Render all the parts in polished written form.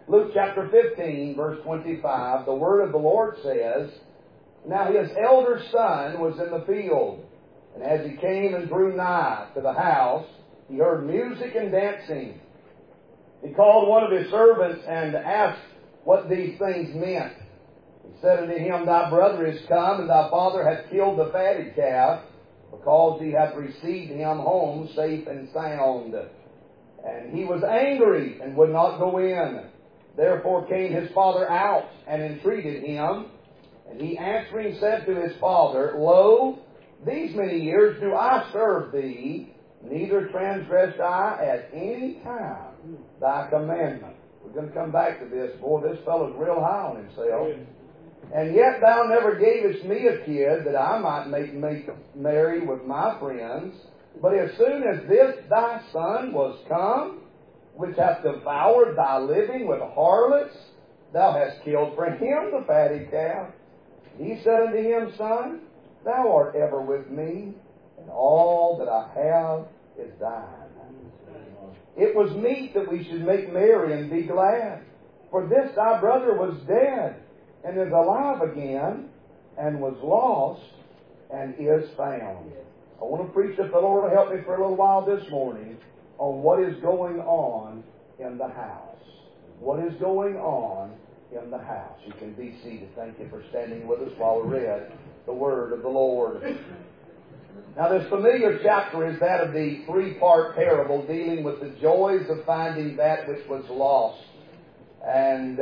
Luke chapter 15, verse 25, the word of the Lord says, Now his elder son was in the field, and as he came and drew nigh to the house, he heard music and dancing. He called one of his servants and asked what these things meant. He said unto him, Thy brother is come, and thy father hath killed the fatted calf, because he hath received him home safe and sound. And he was angry, and would not go in. Therefore came his father out, and entreated him. And he answering said to his father, Lo, these many years do I serve thee, neither transgressed I at any time thy commandment. We're going to come back to this. Boy, this fellow's real high on himself. And yet thou never gavest me a kid that I might make merry with my friends. But as soon as this thy son was come, which hath devoured thy living with harlots, thou hast killed for him the fatted calf. He said unto him, Son, thou art ever with me, and all that I have is thine. It was meet that we should make merry and be glad. For this thy brother was dead, and is alive again, and was lost, and is found. I want to preach, if the Lord will help me for a little while this morning, on what is going on in the house. What is going on in the house. You can be seated. Thank you for standing with us while we read the Word of the Lord. Now, this familiar chapter is that of the three-part parable dealing with the joys of finding that which was lost. And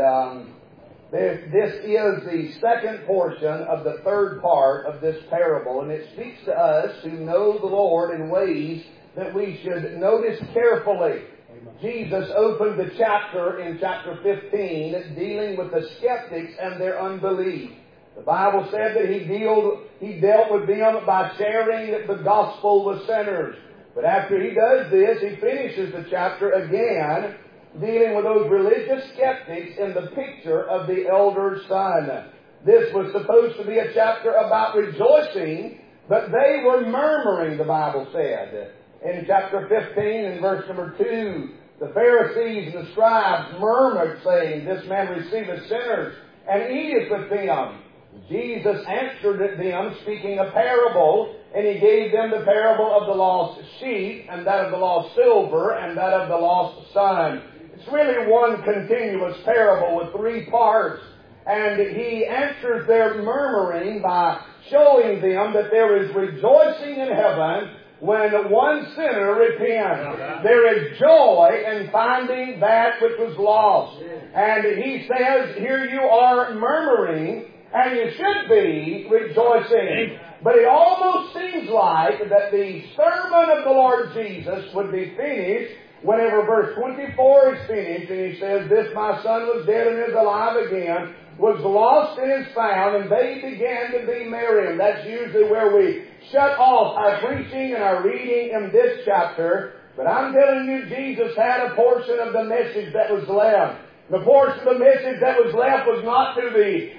this is the second portion of the third part of this parable, and it speaks to us who know the Lord in ways that we should notice carefully. Jesus opened the chapter in chapter 15 dealing with the skeptics and their unbelief. The Bible said that He dealt with them by sharing the gospel with sinners. But after He does this, He finishes the chapter again dealing with those religious skeptics in the picture of the elder son. This was supposed to be a chapter about rejoicing, but they were murmuring, the Bible said. In chapter 15 and verse number 2, the Pharisees and the scribes murmured, saying, This man receiveth sinners, and eateth with them. Jesus answered them, speaking a parable, and He gave them the parable of the lost sheep, and that of the lost silver, and that of the lost son. It's really one continuous parable with three parts. And He answers their murmuring by showing them that there is rejoicing in heaven when one sinner repents. There is joy in finding that which was lost. And He says, here you are murmuring, and you should be rejoicing. But it almost seems like that the sermon of the Lord Jesus would be finished whenever verse 24 is finished, and He says, This my son was dead and is alive again, was lost and is found, and they began to be merry. And that's usually where we shut off our preaching and our reading in this chapter. But I'm telling you, Jesus had a portion of the message that was left. The portion of the message that was left was not to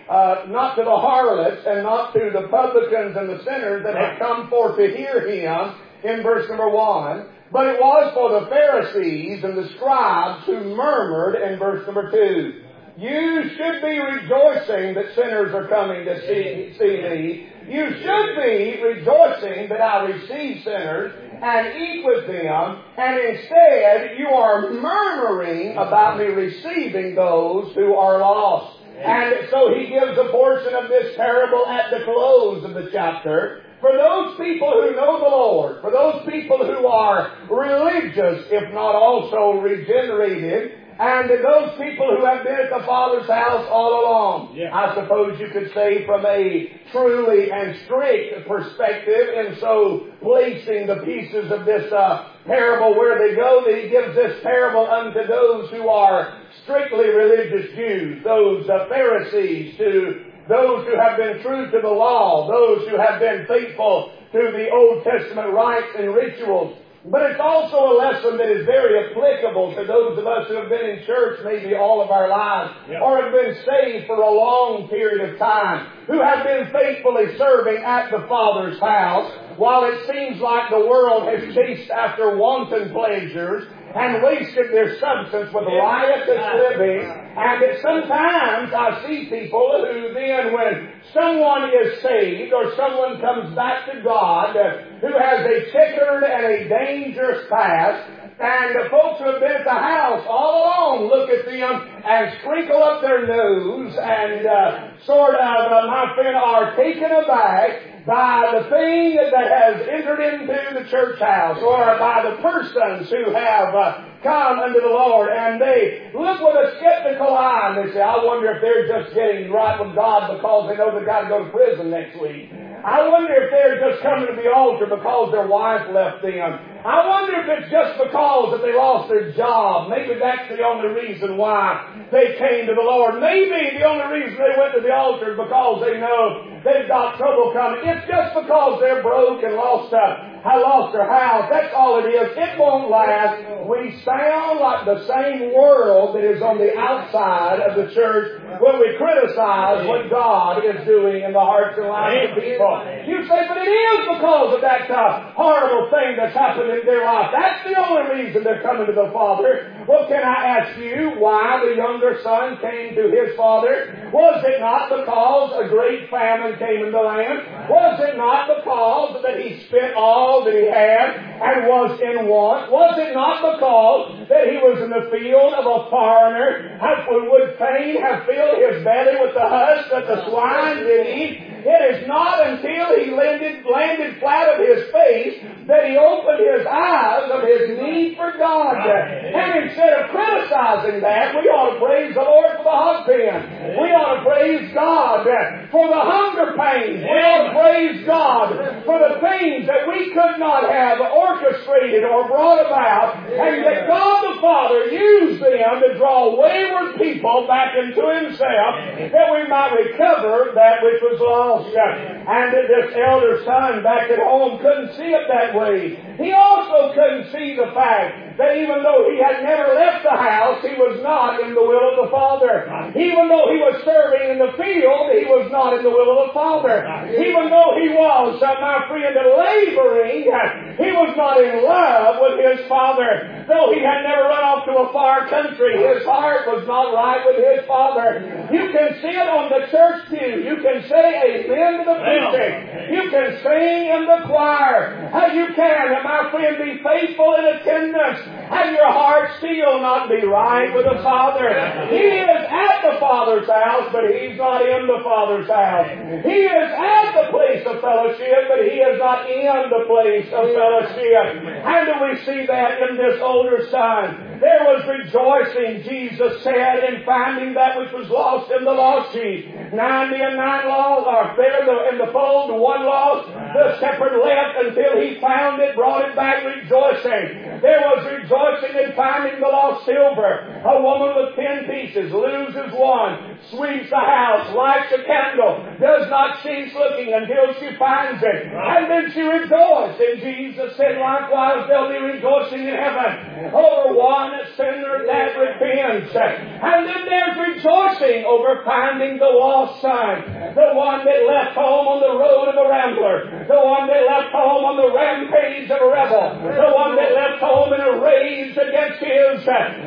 the harlots and not to the publicans and the sinners that had come forth to hear Him in verse number 1. But it was for the Pharisees and the scribes who murmured in verse number 2. You should be rejoicing that sinners are coming to see me. You should be rejoicing that I receive sinners and eat with them. And instead, you are murmuring about me receiving those who are lost. And so He gives a portion of this parable at the close of the chapter. For those people who know the Lord, for those people who are religious, if not also regenerated, and those people who have been at the Father's house all along. I suppose you could say from a truly and strict perspective, and so placing the pieces of this parable where they go, that He gives this parable unto those who are strictly religious Jews, those Pharisees, to those who have been true to the law, those who have been faithful to the Old Testament rites and rituals. But it's also a lesson that is very applicable to those of us who have been in church maybe all of our lives, or have been saved for a long period of time, who have been faithfully serving at the Father's house. while it seems like the world has chased after wanton pleasures and wasted their substance with riotous living, and that sometimes I see people who then, when someone is saved or someone comes back to God who has a checkered and a dangerous past, and the folks who have been at the house all along look at them and sprinkle up their nose and my friend, are taken aback by the thing that has entered into the church house or by the persons who have come unto the Lord, and they look with a skeptical eye and they say, I wonder if they're just getting right with God because they know they've got to go to prison next week. I wonder if they're just coming to the altar because their wife left them. I wonder if it's just because that they lost their job. Maybe that's the only reason why they came to the Lord. Maybe the only reason they went to the altar is because they know they've got trouble coming. It's just because they're broke and lost their house. That's all it is. It won't last. We sound like the same world that is on the outside of the church when we criticize what God is doing in the hearts and lives of people. You say, but it is because of that horrible thing that's happened in their life. That's the only reason they're coming to the Father. Well, can I ask you why the younger son came to his father? Was it not because a great famine came in the land? Was it not because that he spent all that he had and was in want? Was it not because that he was in the field of a foreigner who would fain have filled his belly with the husk that the swine did eat? It is not until he landed flat of his face that he opened his eyes of his need for God. And instead of criticizing that, we ought to praise the Lord for the hog pen. We ought to praise God for the hunger pains. We ought to praise God for the things that we could not have orchestrated or brought about, and that God the Father used them to draw wayward people back into Himself, that we might recover that which was lost. And this elder son back at home couldn't see it that way. He also couldn't see the fact that even though he had never left the house, he was not in the will of the Father. Even though he was serving in the field, he was not in the will of the Father. Even though he was, my friend, laboring, he was not in love with his Father. Though he had never run off to a far country, his heart was not right with his Father. You can see it on the church pew. You can say amen to the preacher. You can sing in the choir. You can, my friend, be faithful in attendance, and your heart still not be right with the Father. He is at the Father's house, but He's not in the Father's house. He is at the place of fellowship, but He is not in the place of fellowship. And we see that in this older son. There was rejoicing, Jesus said, in finding that which was lost in the lost sheep. 90 and 9 lost are there in the fold, the one lost. The shepherd left until he found it, brought it back rejoicing. There was rejoicing in finding the lost silver. A woman with 10 pieces loses one, sweeps the house, lights a candle, does not cease looking until she finds it. And then she rejoiced. And Jesus said, likewise, there'll be rejoicing in heaven over one sinner that repents. And then there's rejoicing over finding the lost son, the one that left home on the road of a rambler, the one that left home on the rampage of a rebel, the one that left home in a rage against his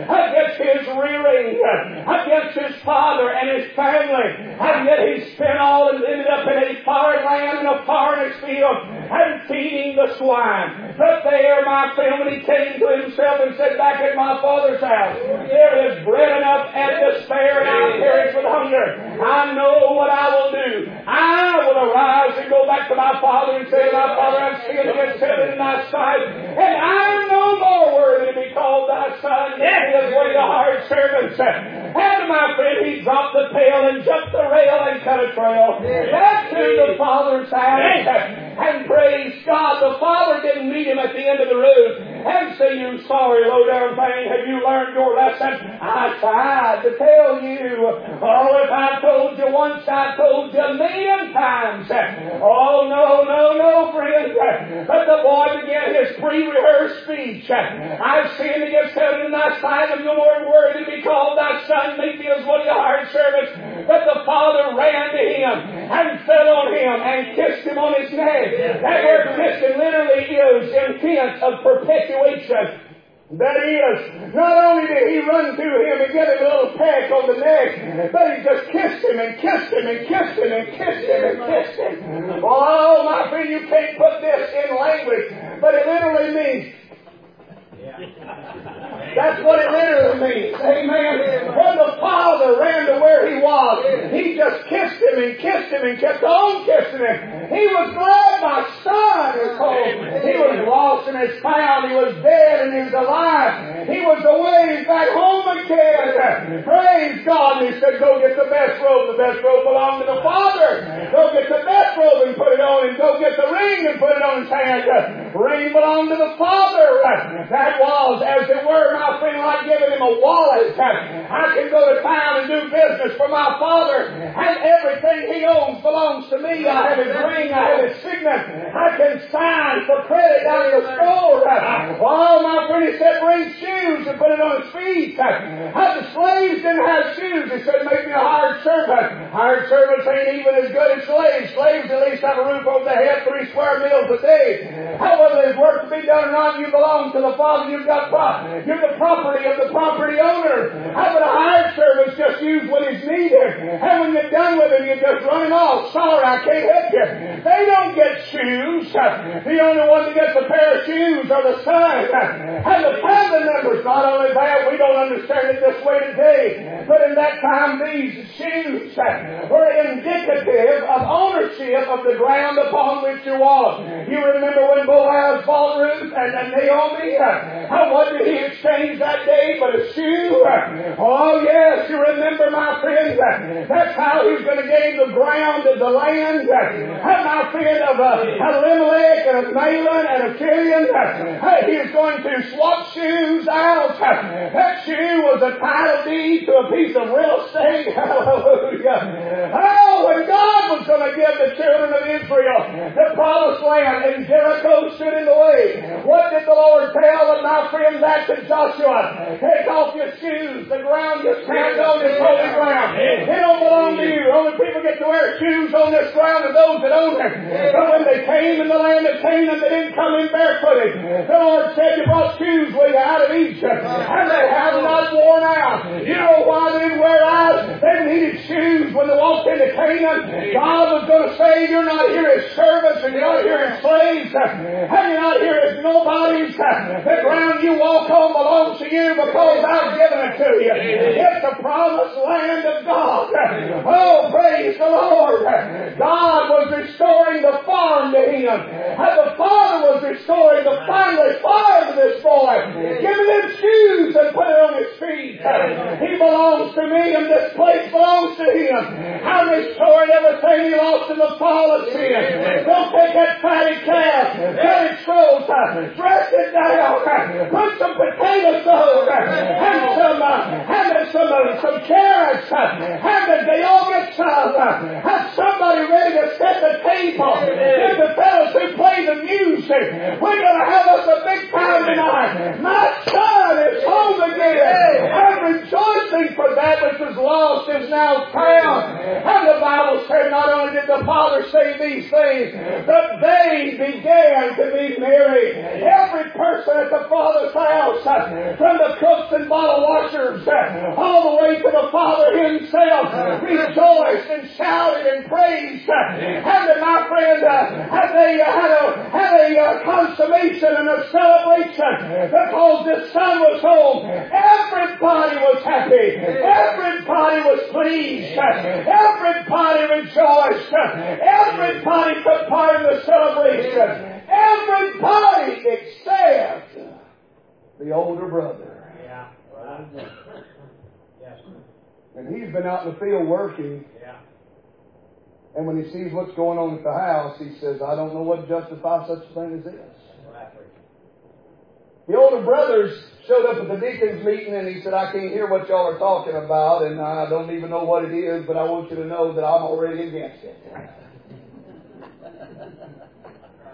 rearing, against his father and his family, and yet he spent all and ended up in a foreign land, in a foreign field, and feeding the swine. But there, my friend, when he came to himself and said, back at my Father's house, there is bread enough and to spare, and I perish with hunger. I know what I will do. I will arise and go back to my Father and say, my Father, I've sinned against heaven in thy sight, and I am no more worthy to be called thy son. That is one of the hard servants. And my friend, he dropped the pail and jumped the rail and cut a trail back to the Father's house. And praise God, the Father didn't meet him at the end of the road and say, you sorry low down thing, have you learned your lesson? I tried to tell you. Oh, if I told you once, I told you a million times. Oh, no, friend. But the boy began his pre-rehearsed speech. I've sinned against heaven in thy sight, and no more worthy to be called thy son. Make me as one of your hired servants. But the Father ran to him and fell on him him and kissed him on his neck. That word kissing literally is intent of perpetuation. That is, not only did he run to him and get him a little peck on the neck, but he just kissed him and kissed him and kissed him and kissed him and kissed him. Oh, my friend, you can't put this in language, but it literally means, that's what it literally means. Amen. When the Father ran to where he was, he just kissed him and kissed him and kept on kissing him. He was glad my son is home. He was lost and is found. He was dead and he was alive. He was away back home again. Praise God. And he said, go get the best robe. The best robe belonged to the Father. Go get the best robe and put it on, and go get the ring and put it on his hand. The ring belonged to the Father. That was, as it were, my friend, like giving him a wallet. I can go to town and do business for my Father, and everything he owns belongs to me. I have his ring, I have his signet. I can sign for credit down in the store. Oh, my friend, he said, bring shoes and put it on his feet. How the slaves didn't have shoes. He said, make me a hired servant. Hired servants ain't even as good as slaves. Slaves at least have a roof over their head, 3 square meals a day. However, there's work to be done or not, you belong to the Father. You're the property of the property owner. How would a hired servant just use what is needed? And when you're done with him, you just run him off. Sorry, I can't help you. They don't get shoes. The only one that gets a pair of shoes are the sons. And the family members. Not only that, we don't understand it this way today, but in that time, these shoes were indicative of ownership of the ground upon which you walk. You remember when Boaz bought Ruth and Naomi? What did he exchange that day but a shoe? Oh, yes, you remember, my friend, that's how he's going to gain the ground of the land. My friend, of Elimelech and of Mahlon and of Chilion, he's going to swap shoes out. That shoe was a title deed to a piece of real estate. Hallelujah. Oh, when God was going to give the children of Israel the promised land and Jericho stood in the way, what did the Lord tell them, my friend, back to Joshua? Take off your shoes. The ground you stand on is holy ground. It don't belong to you. Only people get to wear shoes on this ground are those that own it. But when they came in the land of Canaan, they didn't come in barefooted. The Lord said, you brought shoes with you out of Egypt, and they have not worn out. You know why they didn't wear out? They needed shoes when they walked into Canaan. God was going to say, you're not here as servants, and you're not here as slaves, and you're not here as nobodies. The ground you walk on belongs to you because I've given it to you. It's the promised land of God. Oh, praise the Lord. God was restoring the farm to him. And the Father was restoring the family farm to this boy. Giving him shoes and put it on his feet. He belongs to me and this place belongs to him. I'm restoring everything he lost in the fall of sin. Don't take that fatty calf, cut its throat, dress it down, put some potato sauce, and some carrots, and the yogurt sauce. Have somebody ready to set the table. Get the fellows who play the music. We're going to have us a big time tonight. My son is home again. I'm rejoicing for that which was lost is now found. And the Bible said not only did the Father say these things, but they began to be merry. Every person at the Father's house, from the cooks and bottle washers, all the way to the Father himself, rejoiced and shouted and praised. And my friend, they had a consummation and a celebration because the Son was home. Everybody was happy. Everybody was pleased. Everybody rejoiced. Everybody took part in the celebration. Everybody except the older brother. Yeah. Right. Yes. And he's been out in the field working. Yeah. And when he sees what's going on at the house, he says, I don't know what justifies such a thing as this. Right. The older brothers showed up at the deacon's meeting and he said, I can't hear what y'all are talking about and I don't even know what it is, but I want you to know that I'm already against it.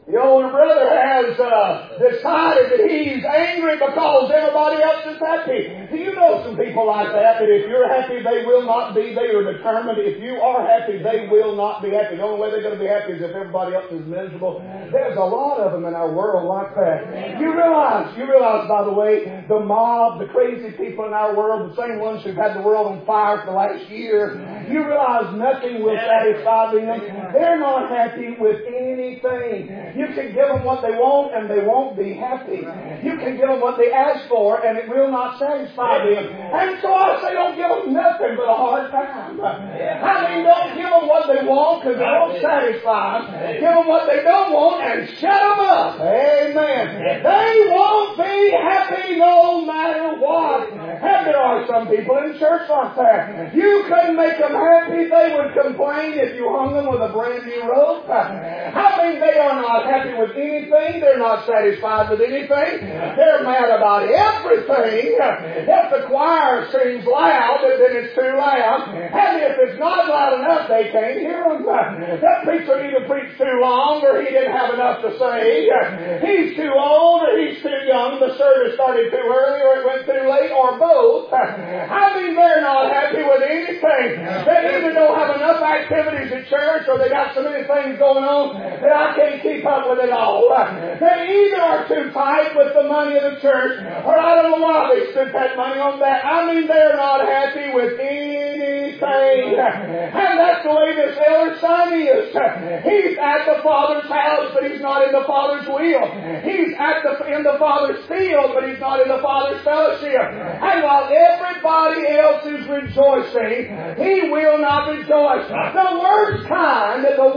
The older brother has decided that he's angry because everybody else is happy. Do you know some people like that if you're happy, they will not be? They are determined. If you are happy, they will not be happy. The only way they're going to be happy is if everybody else is miserable. There's a lot of them in our world like that. You realize, by the way, the mob, the crazy people in our world, the same ones who've had the world on fire for the last year, you realize nothing will satisfy them. They're not happy with anything. You can give them what they want and they won't be happy. You can give them what they ask for and it will not satisfy them. And so I say don't give them nothing but a hard time. I mean, don't give them what they want because it won't satisfy them. Give them what they don't want and shut them up. Amen. They won't be happy no matter what. And there are some people in church like that. You couldn't make them happy. They would complain if you hung them with a brand new rope. I mean, they are not happy with anything. They're not satisfied with anything. They're mad about everything. If the choir sings loud, then it's too loud. And if it's not loud enough, they can't hear them. That preacher either preached too long or he didn't have enough to say. He's too old or he's too young. The service started too early or it went too late or both. I mean, they're not happy with anything. They either don't have enough activities at church or they got so many things going on that I can't keep up with it all. They either are too tight with the money of the church or I don't know why they spent that money on that. I mean, they're not happy with anything. And that's the way this elder son is. He's at the Father's house, but he's not in the Father's will. He's in the Father's field, but he's not in the Father's fellowship. And while everybody else is rejoicing, he will not rejoice. The worst kind of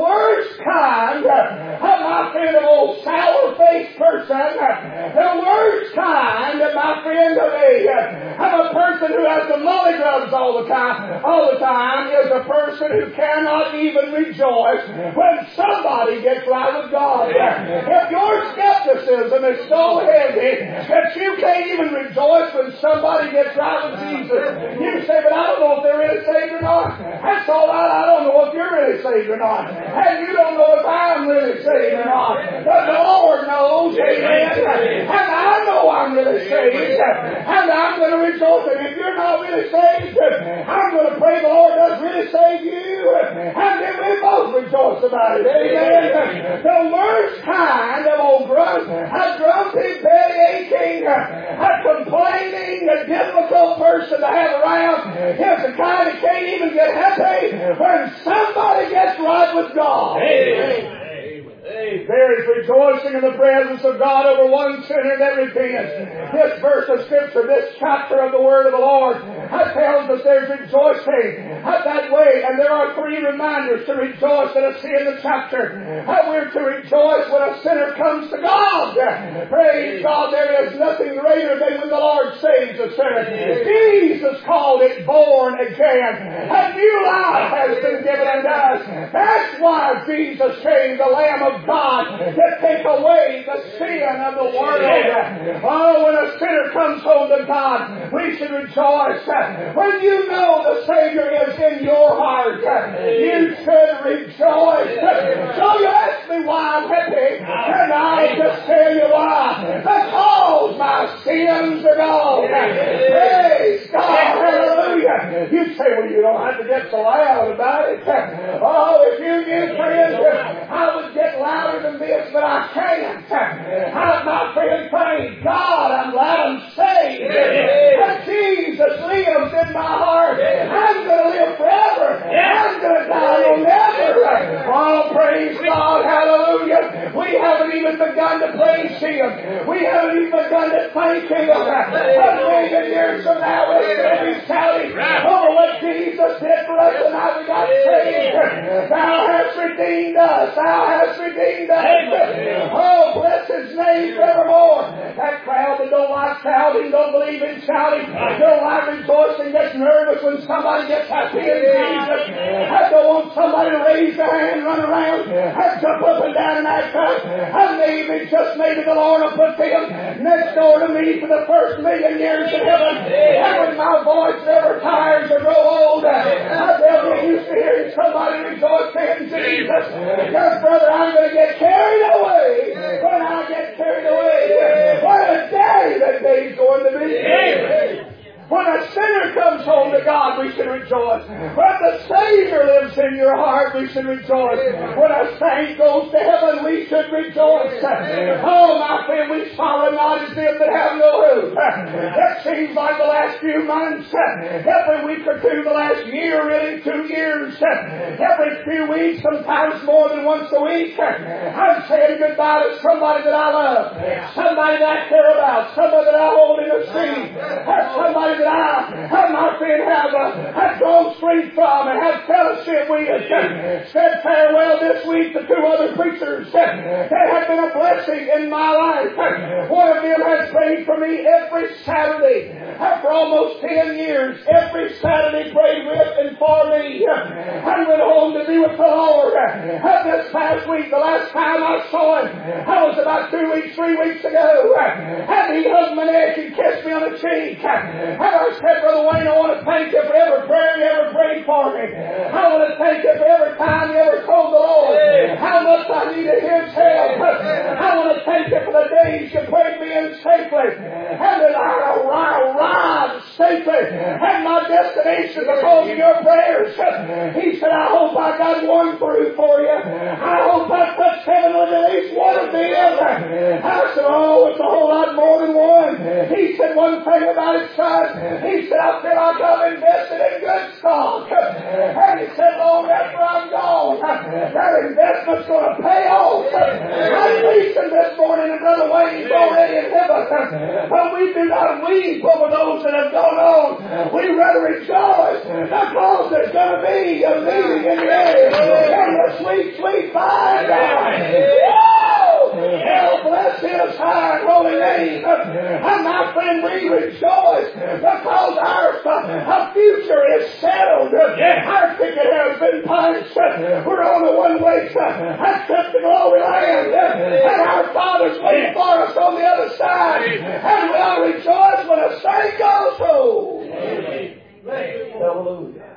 my friend of old sour-faced person, the worst kind of my friend of a person who has the mollygrubs all the time is a person who cannot even rejoice when somebody gets right with God. If your skepticism is so heavy that you can't even rejoice when somebody gets right with Jesus, you say, but I don't know if they're really saved or not. That's all right. I don't know if you're really saved or not. And you don't know if I'm really saved or not. But the Lord knows, amen. And I know I'm really saved. And I'm going to rejoice. And if you're not really saved, I'm going to pray the Lord does really save you. And then we both rejoice about it. Amen. The worst kind of old a grumpy, belly aching, a complaining, a difficult person to have around is the kind that can't even get happy when somebody gets right with God. Amen. There is rejoicing in the presence of God over one sinner that repents. This verse of Scripture, this chapter of the Word of the Lord, tells us there's rejoicing that way. And there are three reminders to rejoice that I see in the chapter. We're to rejoice when a sinner comes to God. Praise God, there is nothing greater than when the Lord saves a sinner. Jesus called it born again. A new life has been given unto us. That's why Jesus came, the Lamb of God, to take away the sin of the world. Oh, when a sinner comes home to God, we should rejoice. When you know the Savior is in your heart, you should rejoice. So you ask me why I'm happy, and I'll just tell you why. Because my sins are gone. Praise God. Hallelujah. You say, well, you don't have to get so loud about it. Oh, if you did, friends, I would get louder than this, but I can't. My friend, praise God, I'm glad I'm saved. But Jesus lives in my heart. I'm going to live forever. I'm going to die on never. Oh, praise God, hallelujah. We haven't even begun to praise Him. We haven't even begun to thank Him. A million years from now, we're going to be shouting over what Jesus did for us and how we got saved. Thou hast redeemed us. Thou hast redeemed us. Oh, bless His name forevermore. That crowd that don't like shouting, don't believe in shouting, don't like rejoicing, gets nervous when somebody gets happy in Jesus. I don't want somebody to raise their hand, run around, and jump up and down and act up. And maybe the Lord will put them next door to me for the first million years in heaven. And when my voice never tires or grow old, they'll get used to hearing somebody rejoice in Jesus? Because, brother, I'm going to get carried away when I get carried away. What a day that day's going to be. When a sinner comes home to God, we should rejoice. When the Savior lives in your heart, we should rejoice. When a saint goes to heaven, we should rejoice. Oh, my friend, we sorrow not as them that have no hope. It seems like the last few months, every week or two, the last year, really 2 years, every few weeks, sometimes more than once a week, I'm saying goodbye to somebody that I love, somebody that I care about, somebody that I hold in esteem, somebody that I, my friend, have drawn strength from and have fellowship with. Said farewell this week to 2 other preachers that have been a blessing in my life. One of them has prayed for me every Saturday for almost 10 years. Every Saturday prayed with and for me. I went home to be with the Lord. This past week, the last time I saw him, I was about 2 weeks, 3 weeks ago. And he hugged my neck and kissed me on the cheek. And I said, Brother Wayne, I want to thank you for every prayer you ever prayed for me. I want to thank you for every time you ever told the Lord how much I needed His help. I want to thank you for the days you prayed me in safely. And that I arrived safely at my destination because of your prayers. He said, I hope I got one through for you. I hope I touched heaven with at least one of them. I said, oh, it's a whole lot more than one. He said, one thing about it, son. He said, I feel like I'm invested in good stock. And he said, long after I'm gone, that investment's going to pay off. I'm preaching this morning, and Brother Wayne's already in heaven. But we do not weep over those that have gone on. We rather rejoice because there's going to be a meeting in the air and the sweet, sweet by hell bless His high and holy name. And my friend, we rejoice because our future is settled. Our ticket has been punched. We're on a one-way trip to glory land. And our Father's waiting for us on the other side. And we'll rejoice when a saint goes home. Hallelujah.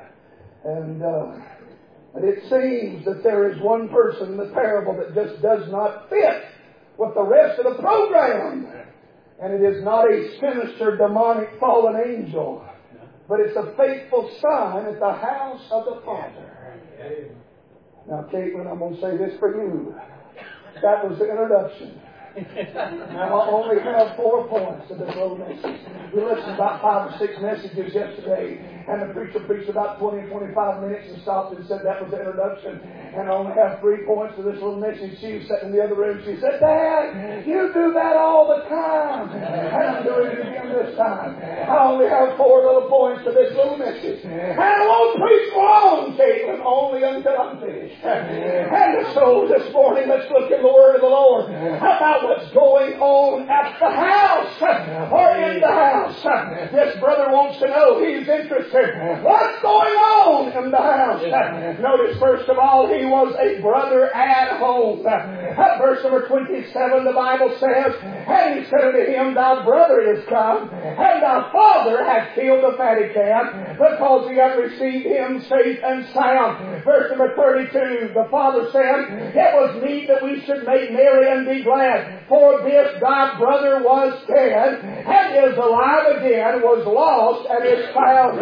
And it seems that there is one person in the parable that just does not fit with the rest of the program. And it is not a sinister, demonic, fallen angel, but it's a faithful son at the house of the Father. Now, Caitlin, I'm going to say this for you. That was the introduction. Now, I only have 4 points to this little message. We listened about 5 or 6 messages yesterday, and the preacher preached about 20 or 25 minutes and stopped and said that was the introduction. And I only have 3 points to this little message. She was sitting in the other room. She said, Dad, you do that all the time. And I'm doing it again this time. I only have 4 little points to this little message. And I won't preach long, Caitlin, only until I'm finished. And so this morning, let's look at the Word of the Lord. How about what's going on at the house or in the house? This brother wants to know. He's interested. What's going on in the house? Notice, first of all, he was a brother at home. Verse number 27, the Bible says, and he said unto him, thy brother is come, and thy father hath killed the fatted calf, because he hath received him safe and sound. Verse number 32, the father said, it was meet that we should make merry and be glad. For this thy brother was dead, and is alive again, was lost, and is found.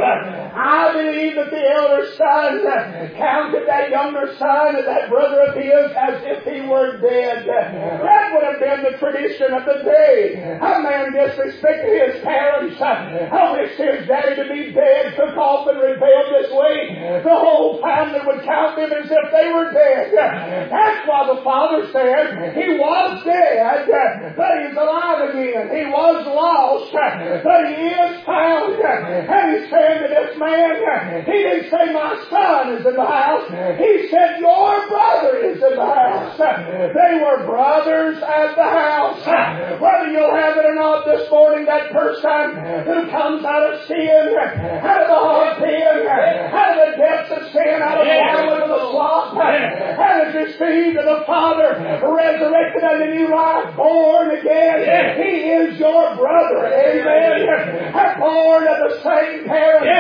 I believe that the elder son counted that younger son, that brother of his, as if he were dead. That would have been the tradition of the day. A man disrespected his parents. I wish his daddy to be dead, took off and rebelled this way. The whole family would count them as if they were dead. That's why the father said he was dead, but he's alive again. He was lost, but he is found. And he's saying to this man, he didn't say my son is in the house. He said your brother is in the house. They were brothers at the house. Whether you'll have it or not this morning, that person who comes out of sin, out of the hard pit, out of the depths of sin, out of the bottom of the swamp, and is received of the Father, resurrected unto new life, born again. He is your brother. Amen. Born of the same parents.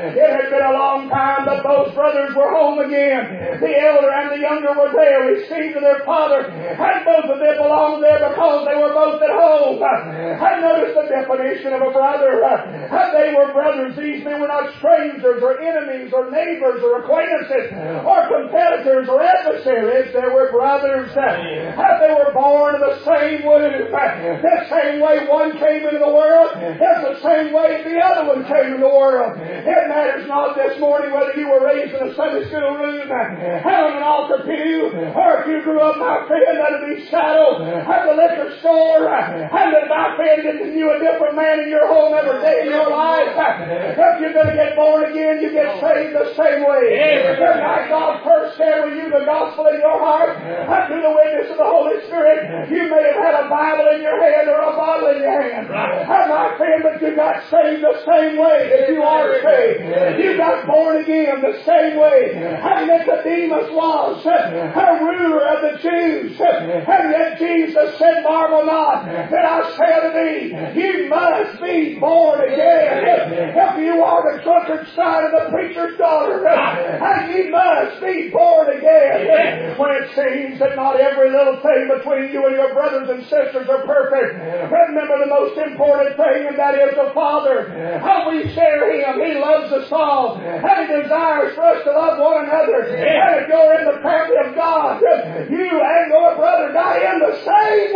It had been a long time, but those brothers were home again. The elder and the younger were there, received of their father, and both of them belonged there because they were both at home. I noticed the definition of a brother. They were brothers. These men were not strangers or enemies or neighbors or acquaintances or competitors or adversaries. They were brothers. They were born of the same womb. The same way one came into the world, it's the same way the other one came into the world. It matters not this morning whether you were raised in a Sunday school room, having an altar pew, or if you grew up, my friend, under the shadow at the liquor store, and that, my friend, you a different man in your home every day in your life. If you're going to get born again, you get saved the same way. Just like God first shared with you the gospel in your heart, and through the witness of the Holy Spirit, you may have had a Bible in your hand or a bottle in your hand. And my friend, but you got saved the same way that you are saved. You got born again the same way. And Nicodemus was a ruler of the Jews. And yet Jesus said, marvel not that I say unto thee, you must be born again. If you are the drunkard's son and the preacher's daughter, and you must be born again. When it seems that not every little thing between you and your brothers and sisters are perfect, remember the most important thing, and that is the Father. How we share Him. He loves us all. And He desires for us to love one another. And if you're in the family of God, you and your brother die in the same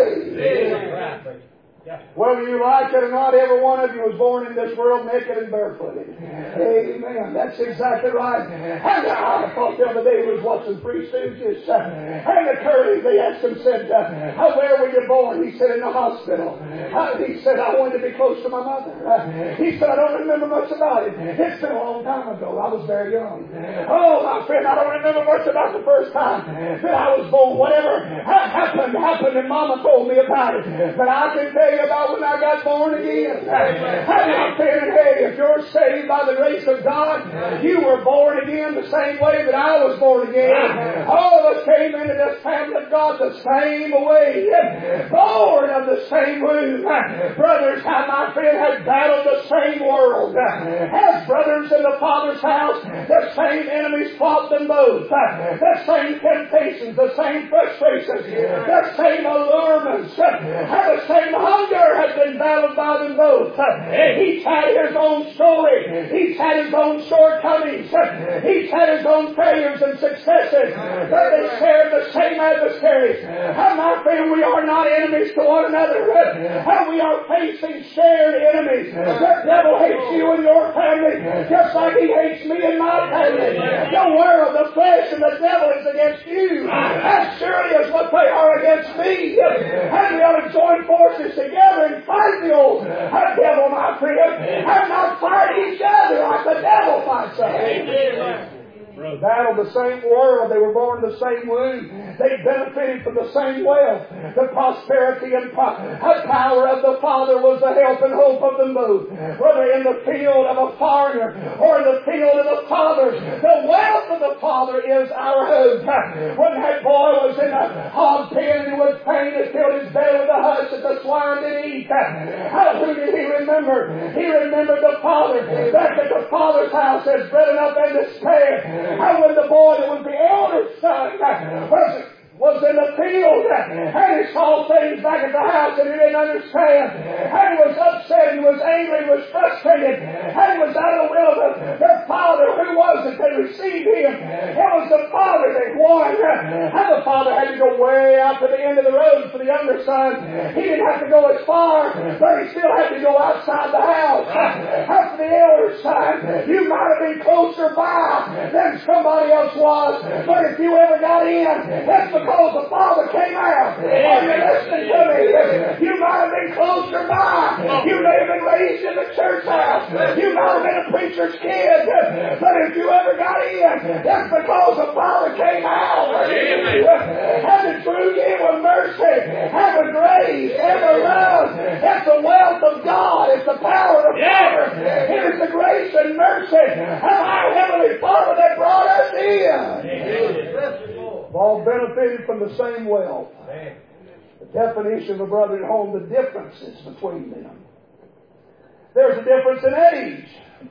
way. Whether you like it or not, every one of you was born in this world naked and barefooted. Amen. That's exactly right. And I thought the other day was watching Three Stooges. And the Curry, they asked him, said, where were you born? He said, in the hospital. He said, I wanted to be close to my mother. He said, I don't remember much about it. It's been a long time ago. I was very young. Oh, my friend, I don't remember much about the first time that I was born. Whatever happened, and Mama told me about it. But I can tell you about when I got born again. I'm saying, hey, if you're saved by the grace of God, you were born again the same way that I was born again. All of us came into this family of God the same way, born of the same womb. Brothers, how my friend had battled the same world. As brothers in the Father's house, the same enemies fought them both. The same temptations, the same frustrations, the same allurements, and the same hunger had been battled by them both. Each had his own story. Each had his own shortcomings. Each had his own failures and successes. But they shared the same adversaries. And my friend, we are not enemies to one another. And we are facing shared enemies. The devil hates you and your family just like he hates me and my family. The world, the flesh, and the devil is against you as surely as what they are against me. And we ought to join forces together and fight the old devil, my friend, and not fight each other like the devil fights us. They battled the same world. They were born in the same womb. They benefited from the same wealth. The prosperity and power of the Father was the help and hope of them both. Whether in the field of a foreigner or in the field of the Father, the wealth of the Father is our hope. When that boy was in a hog pen and he was pain and filled his belly with the husk that the swine did eat, who did he remember? He remembered the Father. Back at the Father's house, there's bread enough and to spare. And when the boy that was the elder son was in the field, and he saw things back at the house that he didn't understand, and he was upset, he was angry, he was frustrated, and he was out of the will of their father. Who was it that received him? It was the father that won. And the father had to go way out to the end of the road for the younger son. He didn't have to go as far, but he still had to go outside the house. After the elder son, you might have been closer by than somebody else was, but if you ever got in, that's because the Father came out. Are you listening to me? You might have been closer by. You may have been raised in the church house. You might have been a preacher's kid. But if you ever got in, that's because the Father came out. And drew you with mercy, and with grace, and with love. It's the wealth of God. It's the power of the Father. It is the grace and mercy of our Heavenly Father that brought us in. All benefited from the same wealth. The definition of a brother at home, the differences between them. There's a difference in age.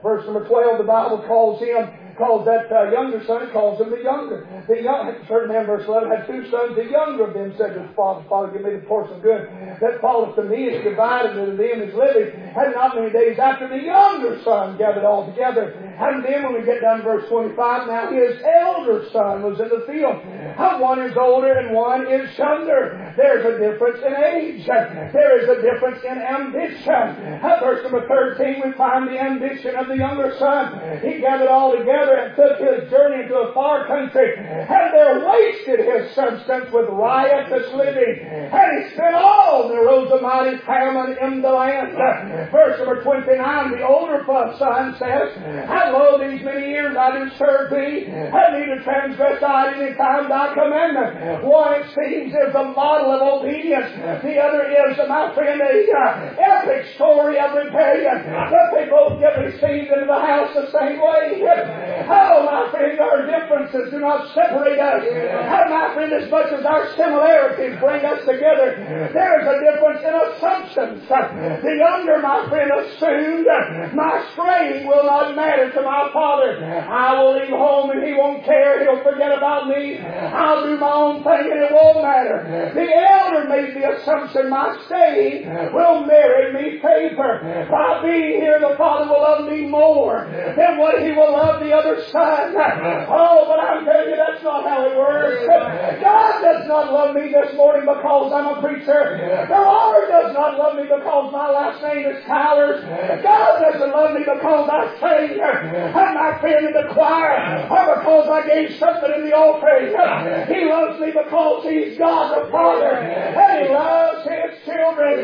Verse number 12, the Bible calls that younger son, calls him the younger. Certain man, verse 11, had 2 sons. The younger of them said to his father, Father, give me the portion of good that falleth to me, is divided, and to them is living. And not many days after, the younger son gathered all together. And then when we get down to verse 25, now his elder son was in the field. One is older and one is younger. There's a difference in age. There is a difference in ambition. Verse number 13, we find the ambition of the younger son. He gathered all together and took his journey into a far country, and there wasted his substance with riotous living. And he spent all, and there arose a mighty famine in the land. Verse number 29, the older son says, Lo, these many years I do serve thee, and neither transgress I at any time thy commandment. One, it seems, is a model of obedience. The other is, my friend, a epic story of rebellion. But they both get received into the house the same way. Oh, my friend, our differences do not separate us. And my friend, as much as our similarities bring us together, there is a difference in assumptions. The younger, my friend, assumed, my straying will not matter to my father. I will leave home and he won't care. He'll forget about me. I'll do my own thing and it won't matter. The elder made the assumption, my staying will merit me favor. By being here, the father will love me more than what he will love the other son. Oh, but I'm telling you, that's not how it works. God does not love me this morning because I'm a preacher. The Lord does not love me because my last name is Towers. God doesn't love me because I sing. I'm not friend in the choir or because I gave something in the offering. He loves me because He's God the Father and He loves His children.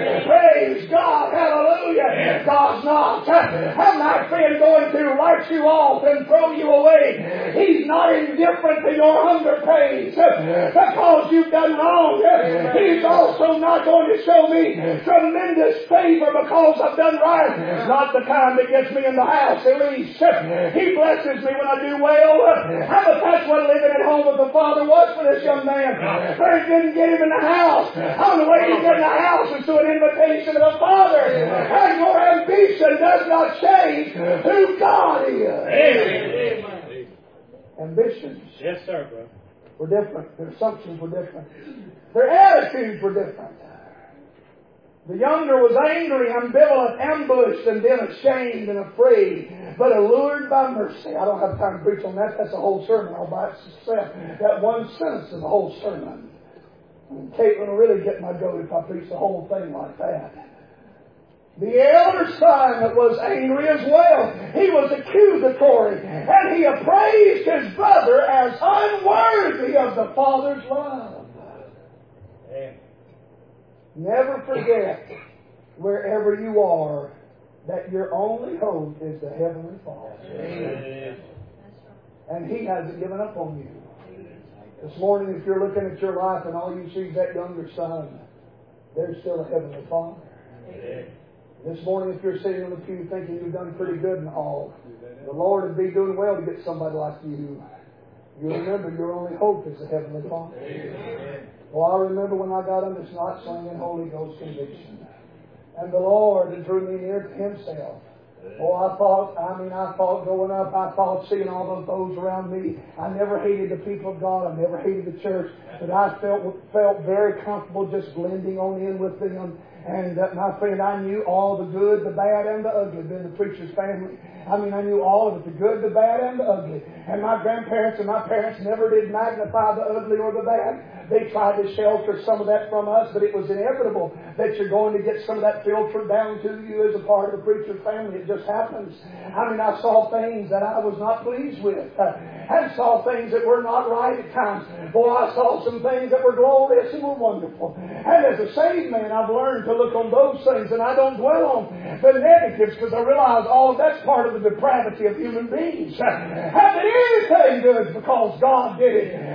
Praise God. Hallelujah. God's not. I'm not friend going to write you off and throw you away. He's not indifferent to your hunger pains because you've done wrong. He's also not going to show me tremendous favor because I've done right. Not the kind that gets me in the house, at least. He blesses me when I do well. But that's what living at home with the Father was for this young man. First didn't get him in the house. On the way to get in the house is to an invitation of the Father. And your ambition does not change who God is. Amen. Ambitions. Yes, sir, bro. Were different. Their assumptions were different. Their attitudes were different. The younger was angry, ambivalent, ambushed, and then ashamed and afraid, but allured by mercy. I don't have time to preach on that. That's a whole sermon all by itself. That one sentence is a whole sermon. And Caitlin will really get my goat if I preach the whole thing like that. The elder son was angry as well. He was accusatory, and he appraised his brother as unworthy of the father's love. Amen. Never forget, wherever you are, that your only hope is the Heavenly Father. Amen. And He hasn't given up on you. This morning, if you're looking at your life and all you see is that younger son, there's still a Heavenly Father. Amen. This morning, if you're sitting in the pew thinking you've done pretty good and all, the Lord would be doing well to get somebody like you. You remember your only hope is the Heavenly Father. Amen. Well, I remember when I got on this not slinging Holy Ghost conviction. And the Lord drew me near to Himself. Oh, I thought going up, I thought seeing all those around me. I never hated the people of God. I never hated the church. But I felt very comfortable just blending on in with them. And my friend, I knew all the good, the bad, and the ugly being the preacher's family. I knew all of it, the good, the bad, and the ugly. And my grandparents and my parents never did magnify the ugly or the bad. They tried to shelter some of that from us, but it was inevitable that you're going to get some of that filtered down to you as a part of the preacher's family. It just happens. I saw things that I was not pleased with. And saw things that were not right at times. Boy, I saw some things that were glorious and were wonderful. And as a saved man, I've learned to look on those things, and I don't dwell on the negatives because I realize all of that's part of the depravity of human beings. And that anything good is because God did it.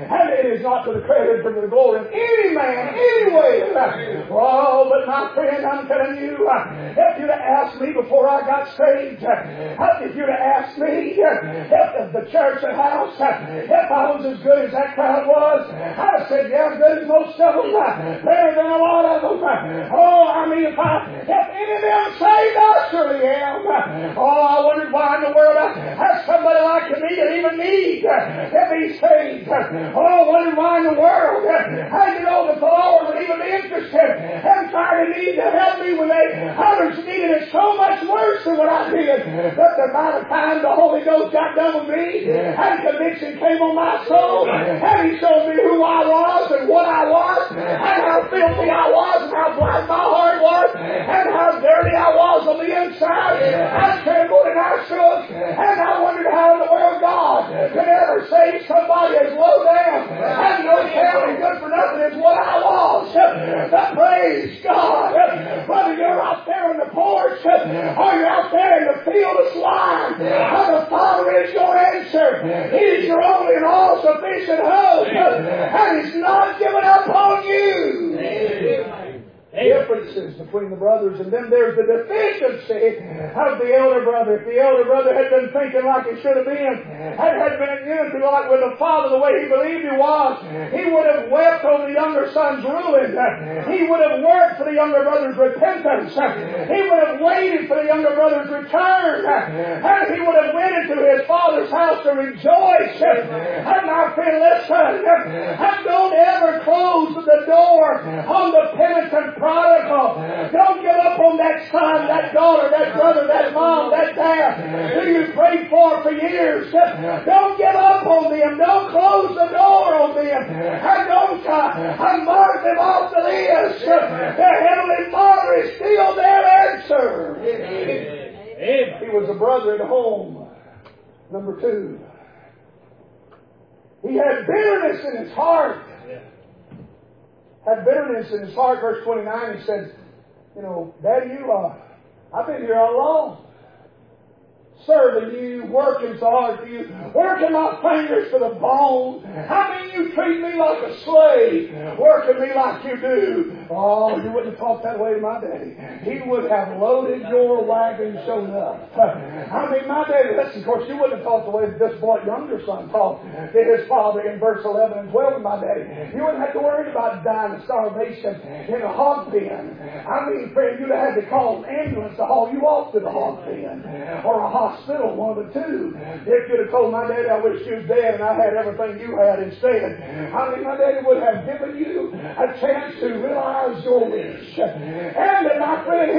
And it is not to the credit or to the glory of any man, anyway. Oh, but my friend, I'm telling you, if you'd have asked me before I got saved, if you'd have asked me, if the church and house, if I was as good as that crowd was, I'd have said, yeah, as good as most of them, better than a lot of them. Oh, I mean, if any of them saved, I surely am. Oh, I wondered why in the world has somebody like me that even need to be saved. Oh, I wondered why in the world how you know that the Lord would even be interested in trying to need to help me when others needed it so much worse than what I did. But the amount of time the Holy Ghost got done with me and conviction came on my soul and He showed me who I was and what I was and how filthy I was and how black my heart was and how dirty I was on the inside. I trembled and I shook and I wondered how in the world God could ever save somebody as low down and no family good for nothing as what I was. But praise God, whether you're out there on the porch or you're out there in the field of slime, the Father is your answer. He's your only and all sufficient hope, and He's not giving up on you. Differences between the brothers, and then there's the deficiency of the elder brother. If the elder brother had been thinking like he should have been, had been in unity like with the father the way he believed he was, he would have wept over the younger son's ruin. He would have worked for the younger brother's repentance. He would have waited for the younger brother's return, and he would have went into his father's house to rejoice. And my friend, listen, and don't ever close the door on the penitent prodigal. Don't give up on that son, that daughter, that brother, that mom, that dad who you prayed for years. Don't give up on them. Don't close the door on them. And don't mark them off the list. The Heavenly Father is still their answer. He was a brother at home. Number 2. He had bitterness in his heart. Had bitterness in his heart. Verse 29, he says, Daddy, I've been here all along. Serving you, working so hard for you, working my fingers to the bone. How mean you treat me like a slave, working me like you do? Oh, you wouldn't have talked that way to my daddy. He would have loaded your wagon so enough. I mean, my daddy, listen, of course, you wouldn't have talked the way that this boy, younger son, talked to his father in verse 11 and 12 with my daddy. You wouldn't have to worry about dying of starvation in a hog pen. I mean, friend, you'd have had to call an ambulance to haul you off to the hog pen or a hospital, one of the two. If you'd have told my daddy, I wish you was dead and I had everything you had instead, I mean, my daddy would have given you a chance to realize your wish. And my friend,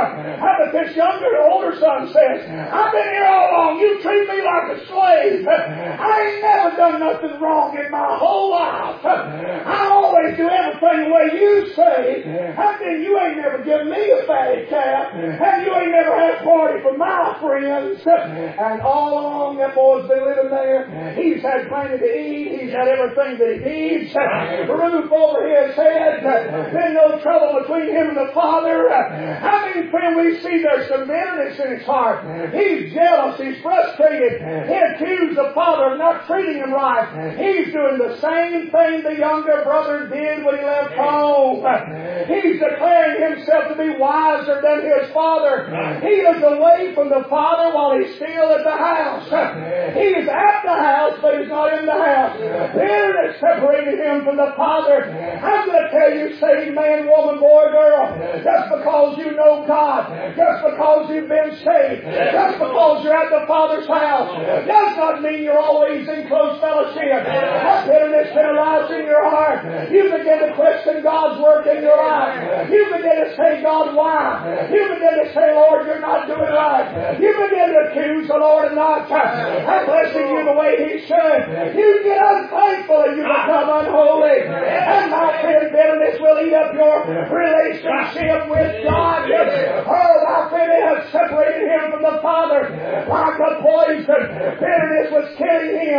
this older son says, I've been here all along. You treat me like a slave. I ain't never done nothing wrong in my whole life. I always do everything the way you say. And then you ain't never given me a fatty calf. And you ain't never had a party for my friends. And all along that boy's been living there. He's had plenty to eat. He's had everything that he needs. A roof over his head. Been no trouble between him and the Father. I mean, friend, we see there's some bitterness in his heart. He's jealous. He's frustrated. He accused the Father of not treating him right. He's doing the same thing the younger brother did when he left home. He's declaring himself to be wiser than his father. He is away from the Father while he's still at the house. He is at the house, but he's not in the house. Bitterness separated him from the Father. I'm going to tell you, saved man, woman, boy, girl, just because you know God, just because you've been saved, just because you're at the Father's house, does not mean you're always in close fellowship. That bitterness can arise in your heart. You begin to question God's work in your life. You begin to say, God, why? You begin to say, Lord, you're not doing right. You begin to accuse the Lord and not blessing you the way He should. You get unfaithful and you become unholy. And my friend, bitterness will eat up your relationship with God. Oh, my friend, it has separated him from the Father like a poison. Bitterness was killing him.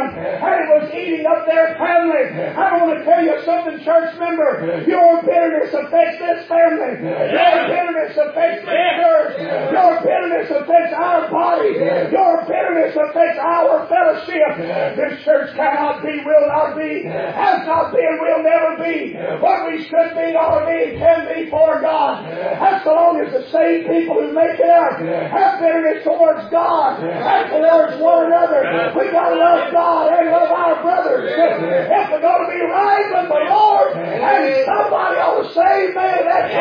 them, and it was eating up their family. I want to tell you something, church member. Your bitterness affects this family. Your bitterness affects this church. Your bitterness affects our body. Your bitterness affects our fellowship. This church cannot be, will not be, has not been, will never be what we should be or be, can be for God. As long as the same people who make it up have bitterness towards God and towards one another, we got to love God and love our brothers. If we're going to be right with the Lord, and somebody ought to say, man, that's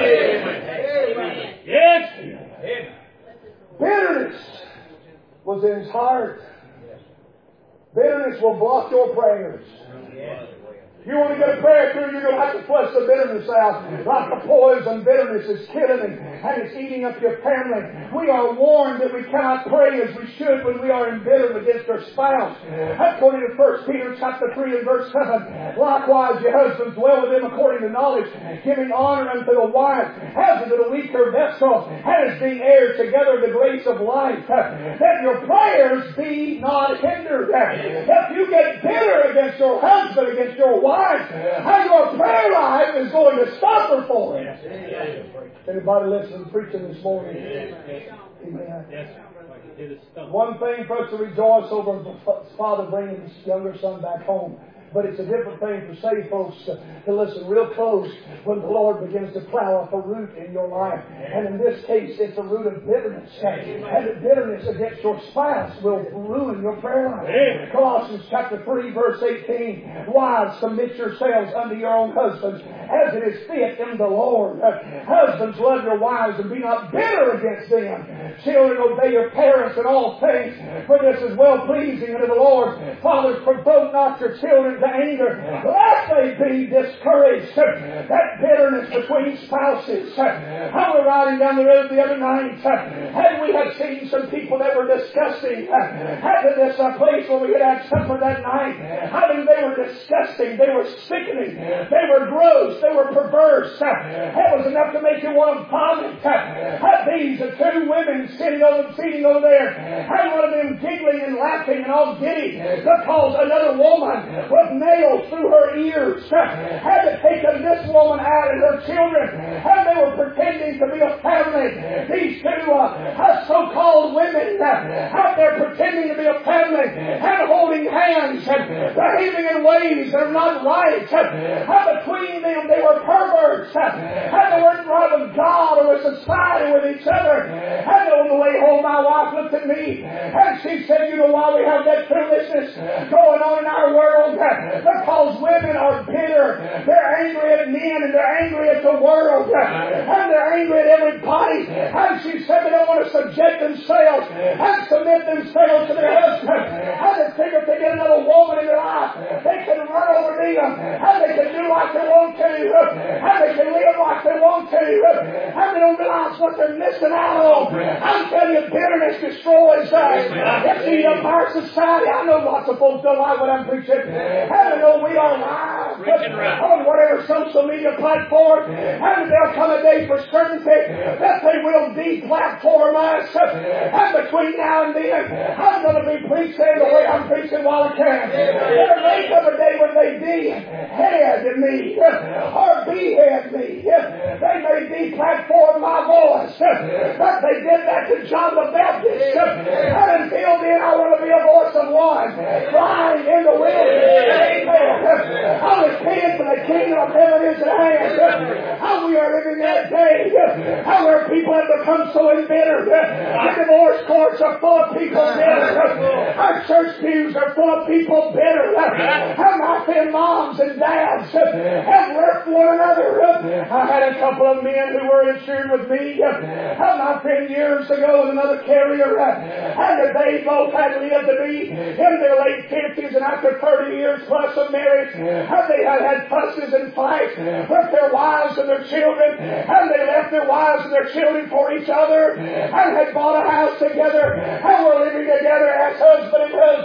right. Yes. Bitterness was in his heart. Bitterness will block your prayers. If you want to get a prayer through, you're going to have to flush the bitterness out. Like the poison, bitterness is killing and it's eating up your family. We are warned that we cannot pray as we should when we are embittered against our spouse. According to 1 Peter chapter 3 and verse 7, likewise, your husbands, dwell with them according to knowledge, giving honor unto the wife, as unto the weaker vessel, and as being heirs together of the grace of life, that your prayers be not hindered. If you get bitter against your husband, against your wife, how your prayer life is going to suffer for it. Anybody listening to preaching this morning? Amen. One thing for us to rejoice over the father bringing his younger son back home. But it's a different thing for saved folks to listen real close when the Lord begins to plow up a root in your life. And in this case, it's a root of bitterness. And the bitterness against your spouse will ruin your prayer life. Colossians chapter 3 verse 18. Wives, submit yourselves unto your own husbands as it is fit in the Lord. Husbands, love your wives and be not bitter against them. Children, obey your parents in all things, for this is well pleasing unto the Lord. Fathers, provoke not your children to anger, lest they be discouraged. That bitterness between spouses. I was riding down the road the other night, and we had seen some people that were disgusting. At this place where we had supper that night, I mean, they were disgusting. They were sickening. They were gross. They were perverse. It was enough to make you want to vomit. Had these two women sitting over there, had one of them giggling and laughing and all giddy because another woman with nails through her ears had to take this woman out and her children, and they were pretending to be a family. These two so-called women out there pretending to be a family and holding hands and behaving in ways that are not right. And between them they were perverts, and they weren't right with God or with society, with each other. And on the way home my wife looked at me and she said, you know why we have that foolishness going on in our world? Because women are bitter. They're angry at men and they're angry at the world. And they're angry at everybody. And she said they don't want to subject themselves and submit themselves to their husband. And they figure if they get another woman in their life, they can run over them. And they can do like they want to. And they can live like they want to. And they don't realize what they're missing out on. I'm telling you, bitterness destroys us. It's eating up our society. I know lots of folks don't like what I'm preaching. I know we are live on whatever social media platform, and there'll come a day for certainty that they will de-platform us. And between now and then, I'm going to be preaching the way I'm preaching while I can. There may come a day when they de-head me or behead me. They may de-platform my voice, but they did that to John the Baptist. And until then, I want to be a voice of one crying in the wilderness. Amen. How repent for the kingdom of heaven is at hand. How we are living that day. How our people have become so embittered. Our divorce courts are full of people bitter. Our church pews are full of people bitter. How my thin moms and dads have left one another. I had a couple of men who were insured with me. How my friend years ago with another carrier. And they both had lived to be in their late 50s and after 30 years plus of marriage. And they had fusses and fights with their wives and their children. And they left their wives and their children for each other. And had bought a house together. And were living together as husband and husband.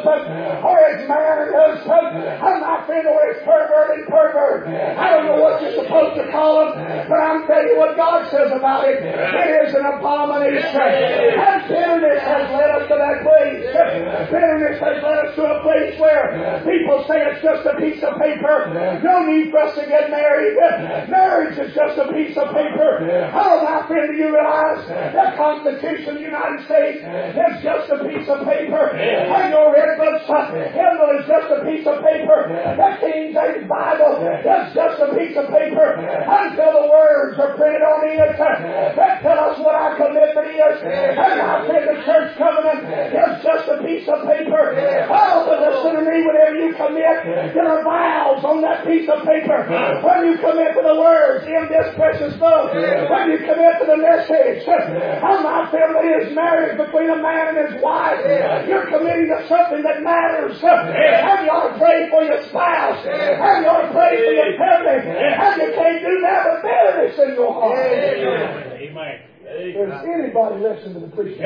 or is manliness. I'm not saying or is pervert and pervert. I don't know what you're supposed to call them, but I'm telling you what God says about it. It is an abomination. And bitterness has led us to that place. Bitterness has led us to a place where people say it's just a piece of paper. No need for us to get married. Marriage is just a piece of paper. How, my friend, do you realize the Constitution of the United States is just a piece of paper? And your red blood hymnal is just a piece of paper. The King James Bible is just a piece of paper. Until the words are printed on it that tell us what our commitment is. And I said the church covenant is just a piece of paper. Oh, but listen to me, whenever you commit, there are vows on that piece of paper. When you commit to the words in this precious book, when you commit to the message, how my family is married between a man and his wife, you're committing to something that matters. And you ought to pray for your spouse. And you ought to pray for your family. And you can't do that with bitterness in your heart. Amen. Does anybody listen to the preaching?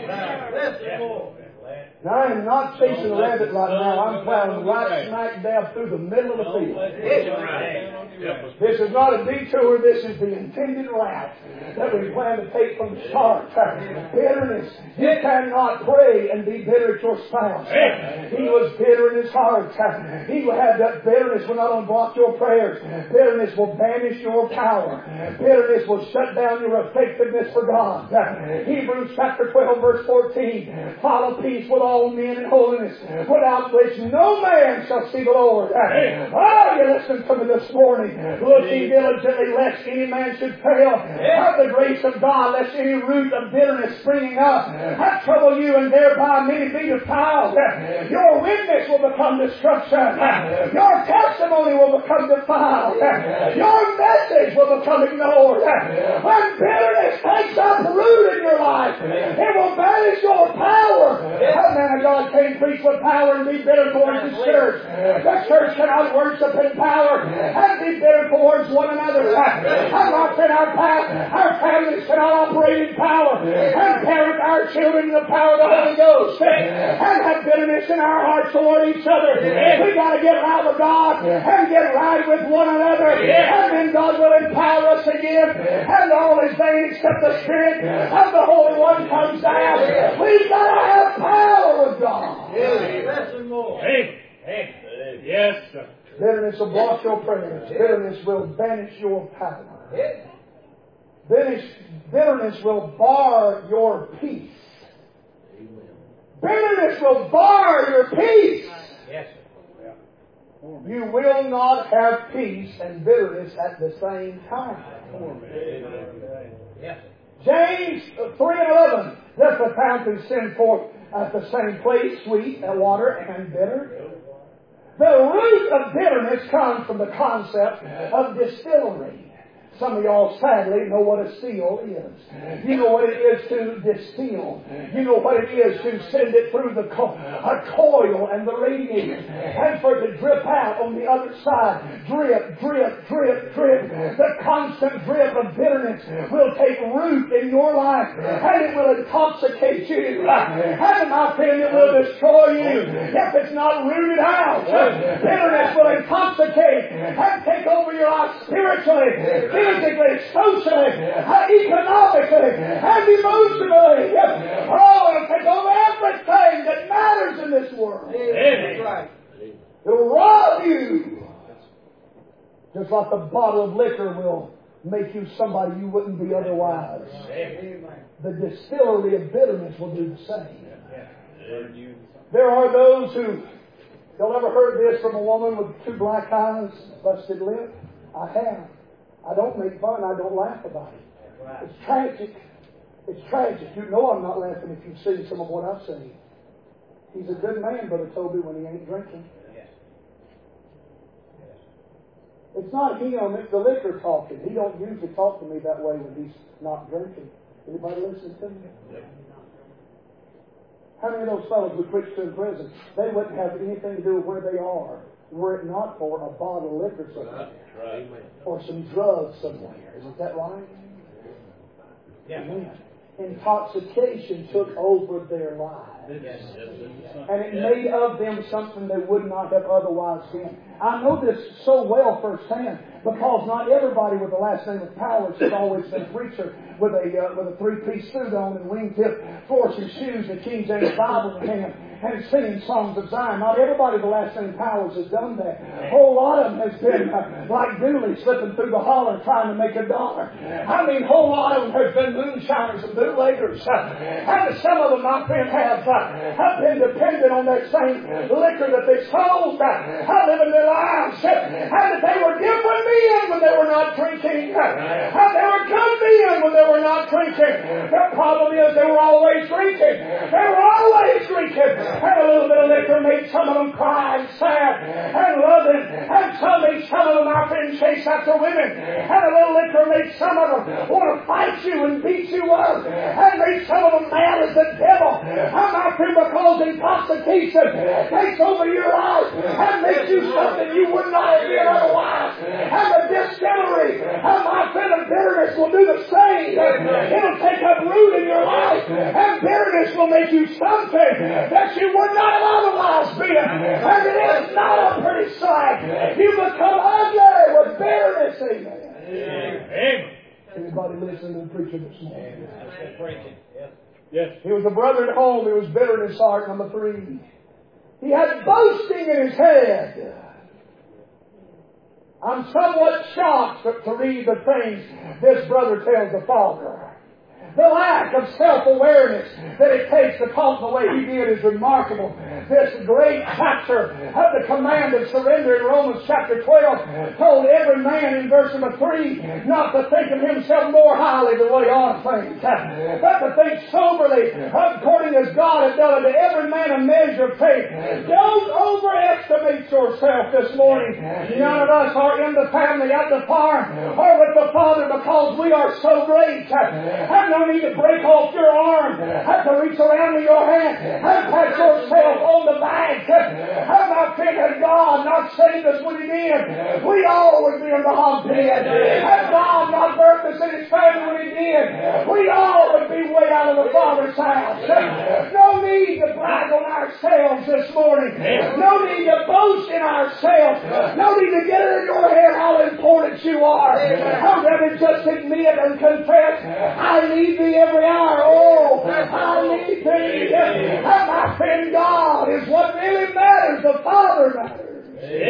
Amen. Now, I am not chasing a rabbit right now. I'm plowing right smack dab through the middle of the field. This is not a detour. This is the intended route that we plan to take from the start. Bitterness. You cannot pray and be bitter at your spouse. He was bitter in his heart. He will have that bitterness will not only block your prayers. Bitterness will banish your power. Bitterness will shut down your effectiveness for God. Hebrews chapter 12 verse 14. Follow peace with all men in holiness, without which no man shall see the Lord. Oh, you listen to me this morning. Looking diligently lest any man should fail. Have the grace of God, lest any root of bitterness springing up have trouble you, and thereby many be defiled. Your witness will become destruction. Your testimony will become defiled. Your message will become ignored. When bitterness takes up root in your life, it will banish your power. That man of God can't preach with power and be bitter towards the church. The church cannot worship in power and be bitter towards one another. I'm not saying our families cannot operate in power and parent our children in the power of the Holy Ghost and have bitterness in our hearts toward each other. We got to get right with God and get right with one another, and then God will empower us again, and all is vain except the Spirit of the Holy One comes down. We've got to have power with God. Yes, sir. Bitterness will block your prayers. Bitterness will banish your power. Bitterness will bar your peace. Bitterness will bar your peace. Yes, sir. You will not have peace and bitterness at the same time. Yes. James 3:11. Let the fountain send forth at the same place sweet water and bitter. The root of bitterness comes from the concept of distillery. Some of y'all sadly know what a still is. You know what it is to distill. You know what it is to send it through the coil and the radiator, and for it to drip out on the other side. Drip, drip, drip, drip. The constant drip of bitterness will take root in your life, and it will intoxicate you. And my friend, it will destroy you if it's not rooted out. Bitterness will intoxicate and take over your life spiritually, physically, socially, economically, and emotionally. Oh, it'll take over everything that matters in this world. Amen. It'll rob you. Just like the bottle of liquor will make you somebody you wouldn't be otherwise. The distillery of bitterness will do the same. There are those who, y'all ever heard this from a woman with two black eyes, busted lip? I have. I don't make fun. I don't laugh about it. It's tragic. It's tragic. You know I'm not laughing if you've seen some of what I've seen. He's a good man, Brother Toby, when he ain't drinking. It's not him. It's the liquor talking. He don't usually talk to me that way when he's not drinking. Anybody listen to me? How many of those fellows we preached to in prison, they wouldn't have anything to do with where they are were it not for a bottle of liquor somewhere. Or some drugs somewhere. Isn't that right? Yeah. Amen. intoxication took over their lives. And it made of them something they would not have otherwise been. I know this so well firsthand because not everybody with the last name of Powers has always been a preacher with a three-piece suit on and wingtip flourishing shoes and King James Bible in hand and singing songs of Zion. Not everybody with the last name Powers has done that. A whole lot of them has been like Dooley slipping through the holler trying to make $1. I mean, a whole lot of them has been moonshiners and bootleggers. And some of them, my friend, have been dependent on that same liquor that they sold, living their lives, and that they were different men when they were not drinking, and they were good men when they were not drinking. The problem is they were always drinking. They were always drinking. And a little bit of liquor made some of them cry and sad and loving, and some of them, my friend, chase after women. And a little liquor made some of them want to fight you and beat you up, and made some of them mad as the devil. And my friend, because intoxication takes over your life and makes you something you would not have been otherwise. And the distillery, and my friend, of bitterness will do the same. It'll take up root in your life, and bitterness will make you something that you would not have otherwise been. And it is not a pretty sight. You become ugly with bitterness. Amen. Anybody listening to the preacher this morning? Yes. He was a brother at home. He was bitter in his heart. Number 3. He had boasting in his head. I'm somewhat shocked to read the things this brother tells the father. The lack of self-awareness that it takes to talk the way he did is remarkable. This great chapter of the command of surrender in Romans chapter 12 told every man in verse number 3 not to think of himself more highly than what he ought to think, but to think soberly according as God has done it to every man a measure of faith. Don't overestimate yourself this morning. None of us are in the family at the farm or with the Father because we are so great. And no need to break off your arm, have to reach around with your hand and pat yourself on the back. Have my friend, had God not saved us when He did, we all would be in the hog pit. Had God not birthed us in His family when He did, we all would be way out of the Father's house. No need to brag on ourselves this morning. No need to boast in ourselves. No need to get it in your head how important you are. I'd rather just admit and confess, I need Thee every hour. Oh, I need Thee. And my friend, God is what really matters. The Father matters.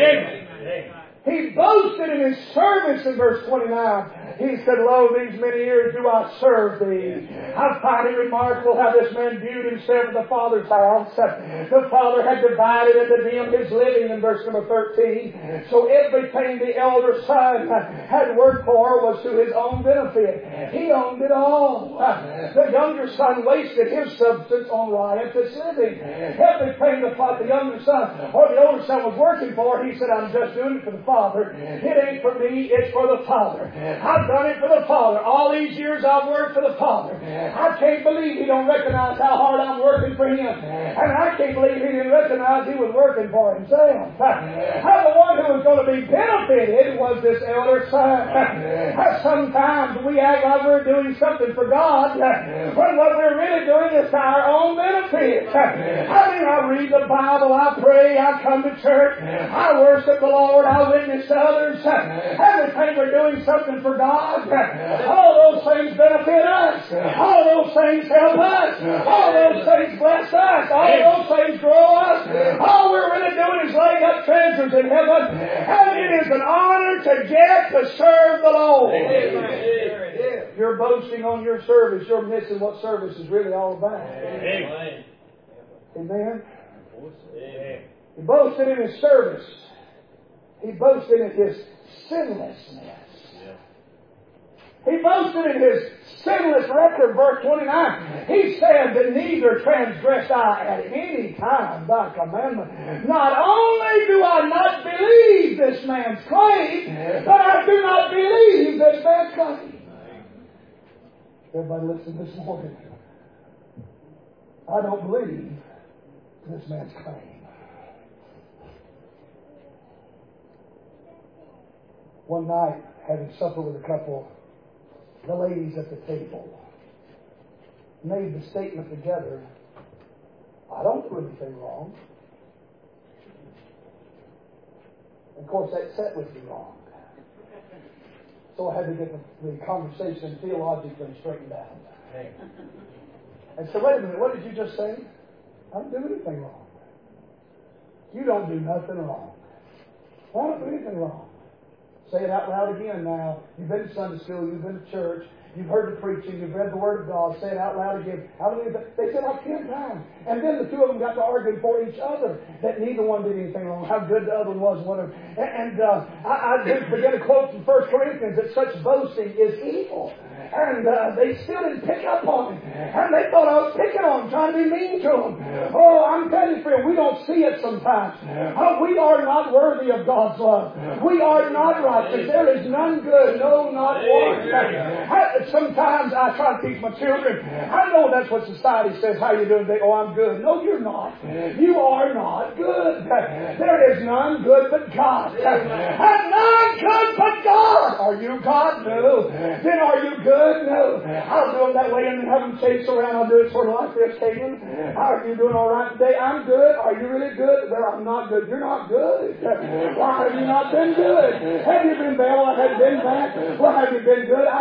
Amen. He boasted in His service in verse 29. He said, Lo, these many years do I serve Thee. I find it remarkable how this man viewed himself in the Father's house. The Father had divided unto them His living in verse number 13. So everything the elder son had worked for was to his own benefit. He owned it all. The younger son wasted his substance on riotous living. Everything the younger son or the older son was working for, he said, I'm just doing it for the Father. It ain't for me, it's for the Father. I've done it for the Father. All these years I've worked for the Father. I can't believe He don't recognize how hard I'm working for Him. And I can't believe He didn't recognize He was working for Himself. How the one who was going to be benefited was this elder son. Sometimes we act like we're doing something for God when what we're really doing is for our own benefit. I mean, I read the Bible, I pray, I come to church, I worship the Lord, I witness to others. Everything we're doing something for God. All those things benefit us. All those things help us. All those things bless us. All those things grow us. All we're really doing is laying up treasures in heaven. And it is an honor to get to serve the Lord. If you're boasting on your service, you're missing what service is really all about. Amen. Amen. He boasted in His service. He boasted in His sinlessness. He boasted in His sinless record, verse 29. He said that neither transgressed I at any time Thy commandment. Not only do I not believe this man's claim, but I do not believe this man's claim. Everybody listen this morning. I don't believe this man's claim. One night, having supper with a couple, the ladies at the table, made the statement together, I don't do anything wrong. Of course, that set with me wrong. So I had to get the conversation theologically straightened out. And so, wait a minute, what did you just say? I don't do anything wrong. You don't do nothing wrong. I don't do anything wrong. Say it out loud again now. You've been to Sunday school, you've been to church, you've heard the preaching, you've read the Word of God. Say it out loud again. They said like 10 times. And then the two of them got to arguing for each other that neither one did anything wrong, how good the other one was, and whatever. I just began to quote from 1 Corinthians that such boasting is evil. And they still didn't pick up on it. And they thought I was picking on them, trying to be mean to them. Oh, I'm telling you, friend, we don't see it sometimes. We are not worthy of God's love. We are not righteous. There is none good, no, not one. Sometimes I try to teach my children. I know that's what society says. How you doing? Oh, I'm good. No, you're not. You are not good. There is none good but God. And none good but God. Are you God? No. Then are you good? No. I'll do them that way and then have them chase around. I'll do it sort of like this, Caitlin. How are you doing all right today? I'm good. Are you really good? Well, I'm not good. You're not good. Why have you not been good? Have you been bad? Well, have you been bad? Well, have you been good?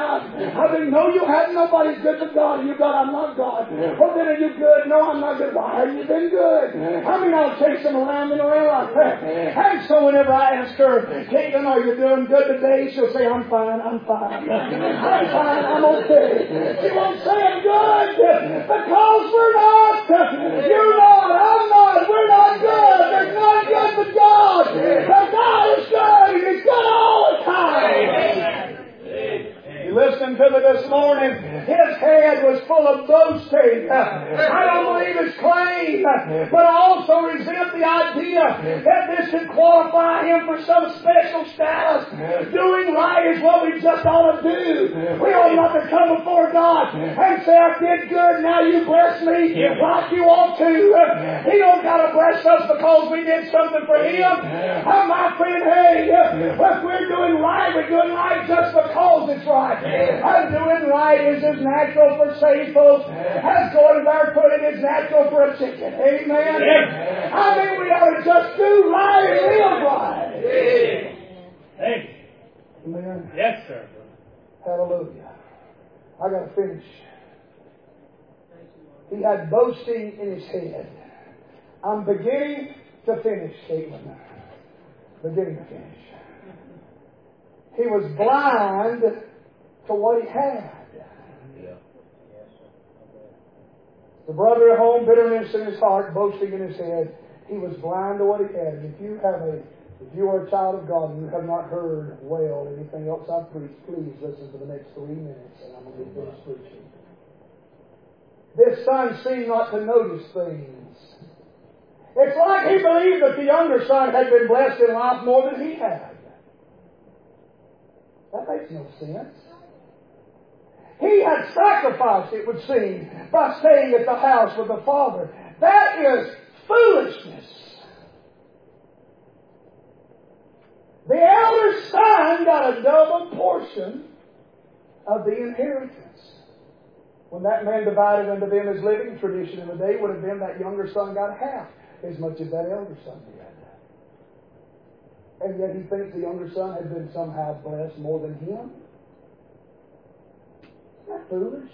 No, you haven't. Nobody's good but God. You God, I'm not God. Well, then are you good? No, I'm not good. Why have you been good? I mean, I'll chase them around and around like that. And so whenever I ask her, Caitlin, are you doing good today? She'll say, I'm fine. I'm fine. I'm fine. I'm okay. She won't say I'm good because we're not. You're not. I'm not. We're not good. There's none good but God. But God is good. He's good all the time. You listening to me this morning? His head was full of boasting. I don't believe his claim, but I also resent the idea that this should qualify him for some special status. Doing right is what we just ought to do. We ought not to come before God and say, I did good, now you bless me like you ought to. He don't got to bless us because we did something for him. My friend, hey, if we're doing right, we're doing right just because it's right. And doing right is as natural for saved folks as going barefooted is natural for a chicken. Amen? Yes. I mean, we ought to just do right and live right. Thank you. Amen? Yes, sir. Hallelujah. I got to finish. He had boasting in his head. I'm beginning to finish, Caitlin. Beginning to finish. He was blind to what he had. The brother at home, bitterness in his heart, boasting in his head. He was blind to what he had. And if you are a child of God and you have not heard well anything else I've preached, please listen to the next 3 minutes and I'm going to be finished preaching. This son seemed not to notice things. It's like he believed that the younger son had been blessed in life more than he had. That makes no sense. He had sacrificed, it would seem, by staying at the house with the father. That is foolishness. The elder son got a double portion of the inheritance. When that man divided unto them his living, tradition in the day would have been that younger son got half as much as that elder son did. And yet he thinks the younger son had been somehow blessed more than him. Isn't that foolish?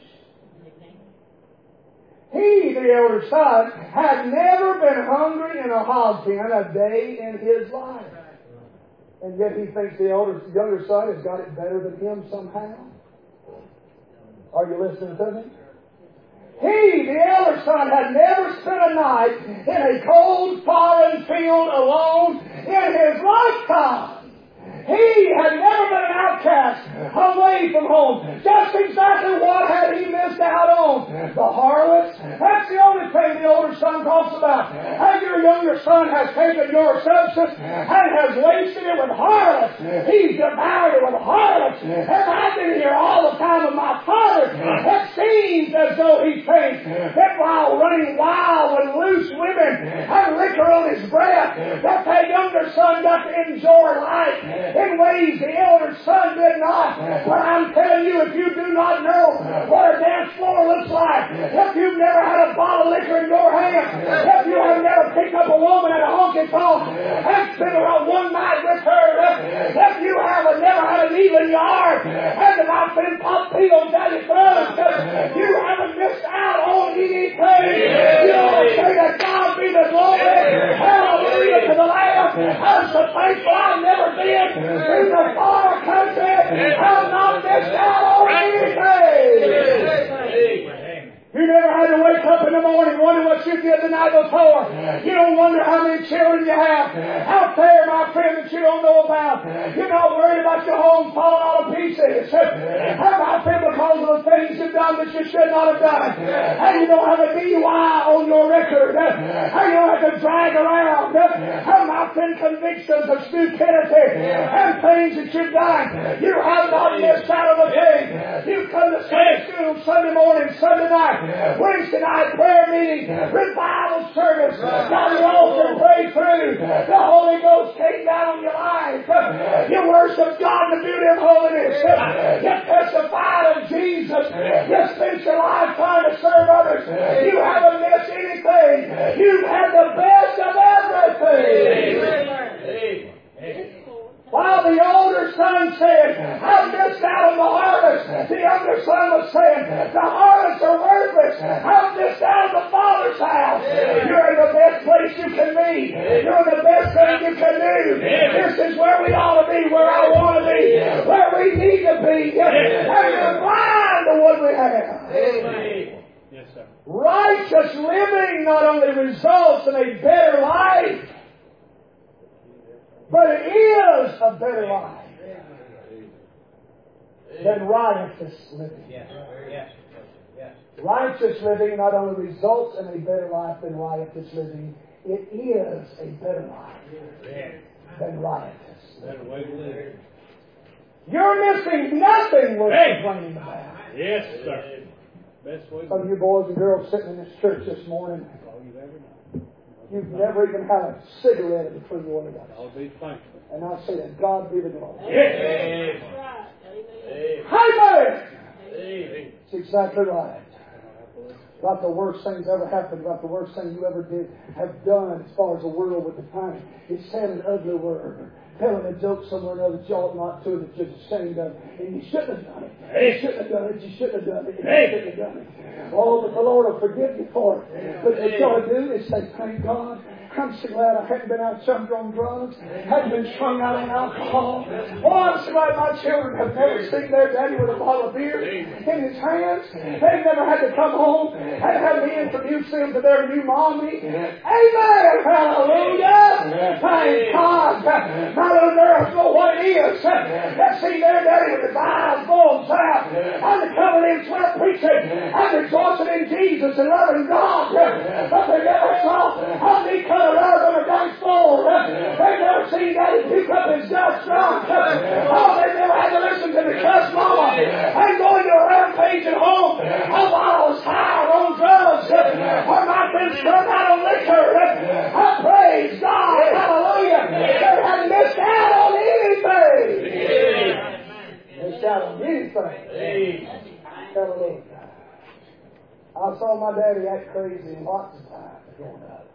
He, the elder son, had never been hungry in a hog pen a day in his life. And yet he thinks the younger son has got it better than him somehow. Are you listening to me? He, the elder son, had never spent a night in a cold foreign field alone in his lifetime. He had never been an outcast, away from home. Just exactly what had he missed out on? The harlots. That's the only thing the older son talks about. How your younger son has taken your substance and has wasted it with harlots. He's devoured it with harlots. And I've been here all the time with my father. It seems as though he thinks that while running wild with loose women and liquor on his breath, that younger son got to enjoy life in ways the elder son did not. But I'm telling you, if you do not know what a dance floor looks like, if you've never had a bottle of liquor in your hand, if you have never picked up a woman at a honky tonk and spent around one night with her, if you have never had an even yard and not been pop pillows down your throat, you haven't missed out on anything. You ought to say that God be the glory. Hallelujah to the Lamb. I'm so thankful I've never been in the far country. I've not missed out on anything. You never had to wake up in the morning wondering what you did the night before. You don't wonder how many children you have out there, my friend, that you don't know about. You're not worried about your home falling all to pieces. How about them because of the things you've done that you should not have done? How you don't have a DUI on your record? How you don't have to drag around? How about them convictions of stupidity and things that you've done? You have not missed out on the thing. You come to Sunday school Sunday morning, Sunday night, Wednesday night prayer meeting, revival service, got it all to pray through. The Holy Ghost came down on your life. You worship God in the beauty of holiness. You testified of Jesus. You spent your life trying to serve others. You haven't missed anything. You've had the best of everything. While the older son said, I missed out on the harvest, the younger son was saying, the harvests are worthless. I missed out on the Father's house. You're in the best place you can be. You're in the best thing you can do. This is where we ought to be, where I want to be, where we need to be. And you're blind to what we have. Yes, sir. Righteous living not only results in a better life, but it is a better life than riotous living. Righteous living not only results in a better life than riotous living, it is a better life than riotous living. You're missing nothing worth complaining about. Yes, sir. Best way. Some of you boys and girls sitting in this church this morning, you've never even had a cigarette between your lips. I'll be thankful. And I say that God be the glory. Yes. Amen. Amen. It's exactly right. About the worst things ever happened, about the worst thing you ever have done as far as the world would define it, is saying an ugly word. Telling a joke somewhere or another that you ought not to, that you're ashamed of. And you shouldn't have done it. You shouldn't have done it. You shouldn't have done it. You shouldn't have done it. Oh, but the Lord will forgive you for it. But what you ought to do is say, thank God. I'm so glad I hadn't been out jumped on drugs, hadn't been strung out on alcohol. Oh, I'm so glad my children have never seen their daddy with a bottle of beer in his hands. They've never had to come home and have me introduce them to their new mommy. Amen! Hallelujah! Thank God! My little girls know what it is. Let's see their daddy with his eyes bulged out and covered in sweat preaching and rejoicing in Jesus and loving God. But they never saw how they cut around on a dance floor. They've never seen Daddy pick up his dust drunk. Oh, they've never had to listen to the cuss mama and go into a rampage at home. Oh, I was high on drugs. Or not been strung out on liquor. I praise God. Hallelujah. They hadn't missed out on anything. Missed out on anything. Hallelujah. I saw my daddy act crazy lots of times growing up.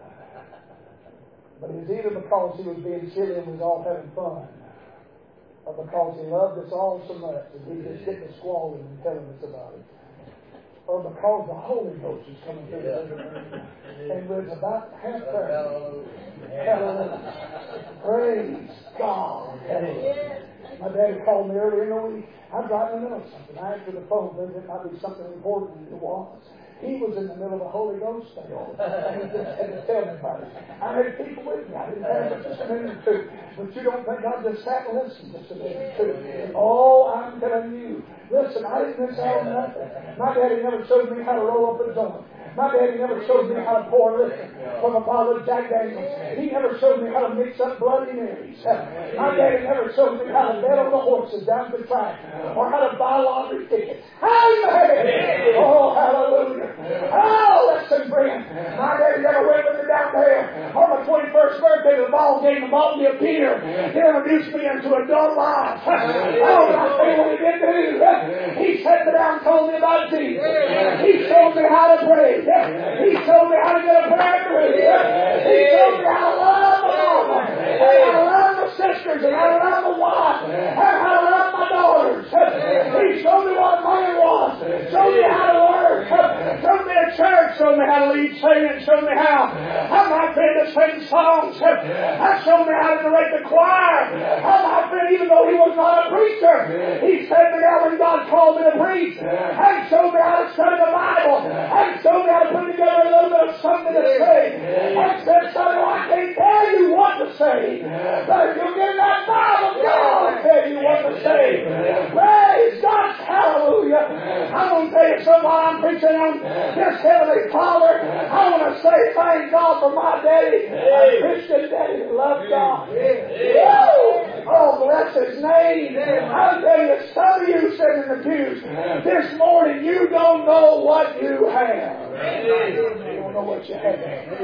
But it was either because he was being silly and was all having fun, or because he loved us all so much that he just getting squalling and telling us about it, or because the Holy Ghost was coming through the living room and was about half there. Hallelujah. Praise God. Hallelujah. My daddy called me earlier in the week. I'm right in the middle of something. I answered the phone, thinking it might be something important, and it was. He was in the middle of the Holy Ghost thing. And he just had to tell me about it. I had people with me. I didn't have but just a minute or two. But you don't think I just sat and listened just a minute or two. Oh, I'm telling you. Listen, I didn't miss out on nothing. My daddy never showed me how to roll up a joint. My daddy never showed me how to pour liquor from a bottle of Jack Daniels. He never showed me how to mix up Bloody Marys. My daddy never showed me how to bet on the horses down the track or how to buy lottery tickets. Amen! Oh, hallelujah. Oh, listen, friend. My daddy never went with the down there on my 21st birthday to the ball game and bought me a beer. He introduced me into adult life. Oh, but I tell you what he did do. He sat me down and told me about Jesus. He showed me how to pray. He showed me how to get a prayer through. He showed me how to love my mama, and how to love my sisters, and how to love my wife, and how to love my daughters. He showed me what money was. Showed me how to work. Showed me a church. Showed me how to lead singing. Showed me how I might be to sing songs. I showed me how to direct the choir. I might be, even though he was not a preacher, he said me out when God called me to preach. And showed me how to study the Bible. And showed me how to put together a little bit of something to say. And said, son, I can't tell you what to say. But if you get that Bible, God will tell you what to say. Praise God. Hallelujah. I'm going to tell you something while I'm preaching on this Heavenly Father. I want to say thank God for my daddy, a Christian daddy who loves God. Oh, bless His name. I'll tell you, some of you sitting in the pews this morning, you don't know what you have. You don't know what you have.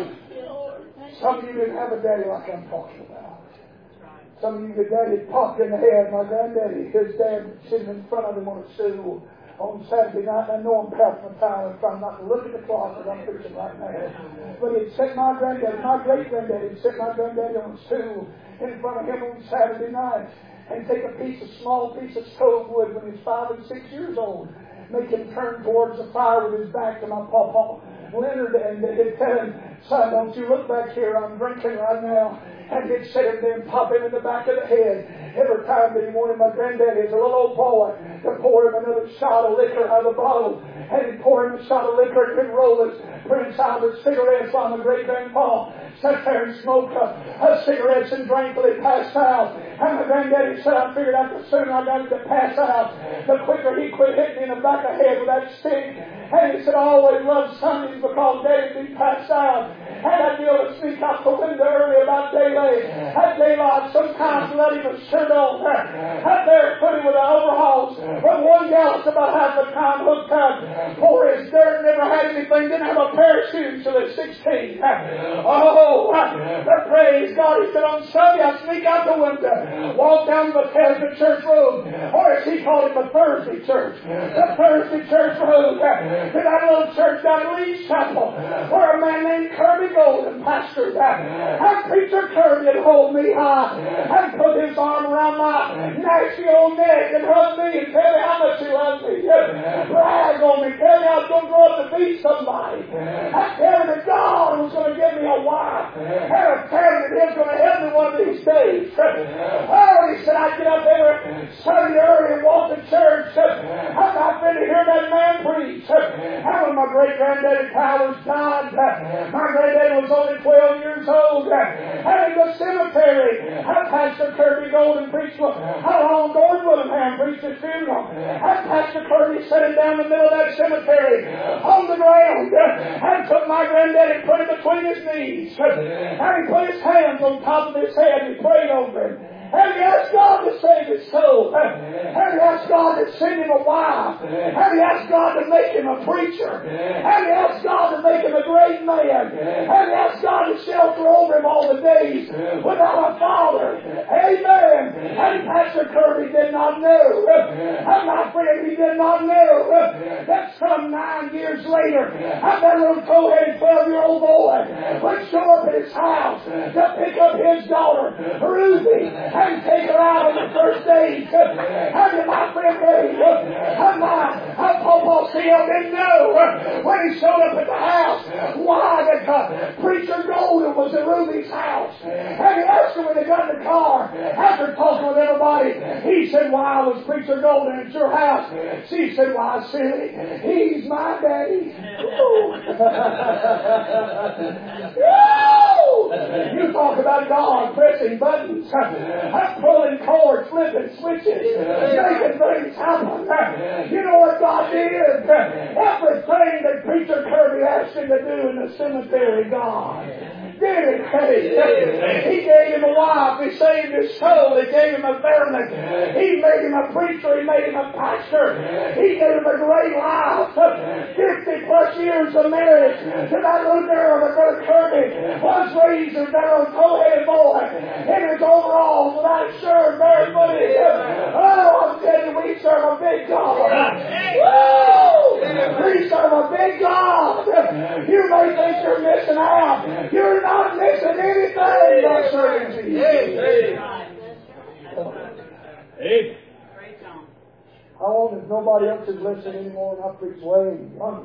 Some of you didn't have a daddy like I'm talking about. Some of you, the daddy popped in the head. My granddaddy, his dad sitting in front of him on a stool on Saturday night. I know I'm passing my time and trying not to look at the clock as I'm preaching right now. But he'd set my granddaddy, my great-granddaddy, he'd set my granddaddy on a stool in front of him on Saturday night and take a small piece of stove wood when he was 5 and 6 years old. Make him turn towards the fire with his back to my pawpaw Leonard, and he'd tell him, son, don't you look back here, I'm drinking right now. And he'd sit him there and pop him in the back of the head. Every time that he wanted my granddaddy as a little old boy to pour him another shot of liquor out of the bottle. And he'd pour him a shot of liquor and he'd roll his Prince Albert cigarettes while my great-grandpa sat there and smoked cigarettes and drank till he passed out. And my granddaddy said, I figured out the sooner I got him to pass out, the quicker he quit hitting me in the back of the head with that stick. And he said, I always loved Sundays because Daddy'd be passed out. And I'd be able to sneak out the window early about daylight. At daylight, sometimes let him a shirt on. Out there, put him with the overalls. But one gal was about half the time hooked up. Poor as dirt, never had anything, didn't have a pair of shoes till he was 16. Oh, but praise God. He said, on Sunday, I sneak out the window, walk down the Bethesda Church Road, or as he called it, the Thursday Church. The Thursday Church Road. To that little church down in Lee's Chapel, where a man named Kirby Golden pastored that. And Preacher Kirby would hold me high and put his arm around my nasty old neck and hug me and tell me how much he loved me. Brag on me. Tell me I was going to grow up to be somebody. And tell me that God was going to give me a wife. And tell me that He was going to help me one of these days. Oh, he said I'd get up every Sunday early and walk to church. I'm not ready to hear that man preach. And when my great-granddaddy Powers died, my granddaddy was only 12 years old. And in the cemetery, Pastor Kirby Golden preached how long Gordon Willingham preached his funeral. And Pastor Kirby set him down in the middle of that cemetery on the ground and took my granddaddy and put him between his knees. And he put his hands on top of his head and he prayed over him. And he asked God to save his soul. And he asked God to send him a wife. And he asked God to make him a preacher. And he asked God to make him a great man. And he asked God to shelter over him all the days without a father. Amen. And Pastor Kirby did not know. And my friend, he did not know that some 9 years later, that little toe-headed 12-year-old boy would show up at his house to pick up his daughter, Ruthie, and take her out on the first date. And my friend Dave, and my Papa Seal didn't know when he showed up at the house why that Preacher Golden was at Ruby's house. And he asked him when they got in the car, after talking with everybody, he said, why was Preacher Golden at your house? She said, why, silly, he's my daddy. You talk about God pressing buttons, pulling cords, flipping switches, making things happen. You know what God did? Everything that Preacher Kirby asked him to do in the cemetery, God did it. He gave him a wife life. He saved his soul. He gave him a family. He made him a preacher. He made him a pastor. He gave him a great life. 50 plus years of marriage to that little girl that Brother Kirby was raised in that old toe-headed boy in his overalls with that shirt barefooted. Oh, I'm telling you, we serve a big God. Woo! We serve a big God. You may think you're missing out. You're not missing anything by serving Jesus. Hey. I wonder if nobody else is listening anymore and I preach way.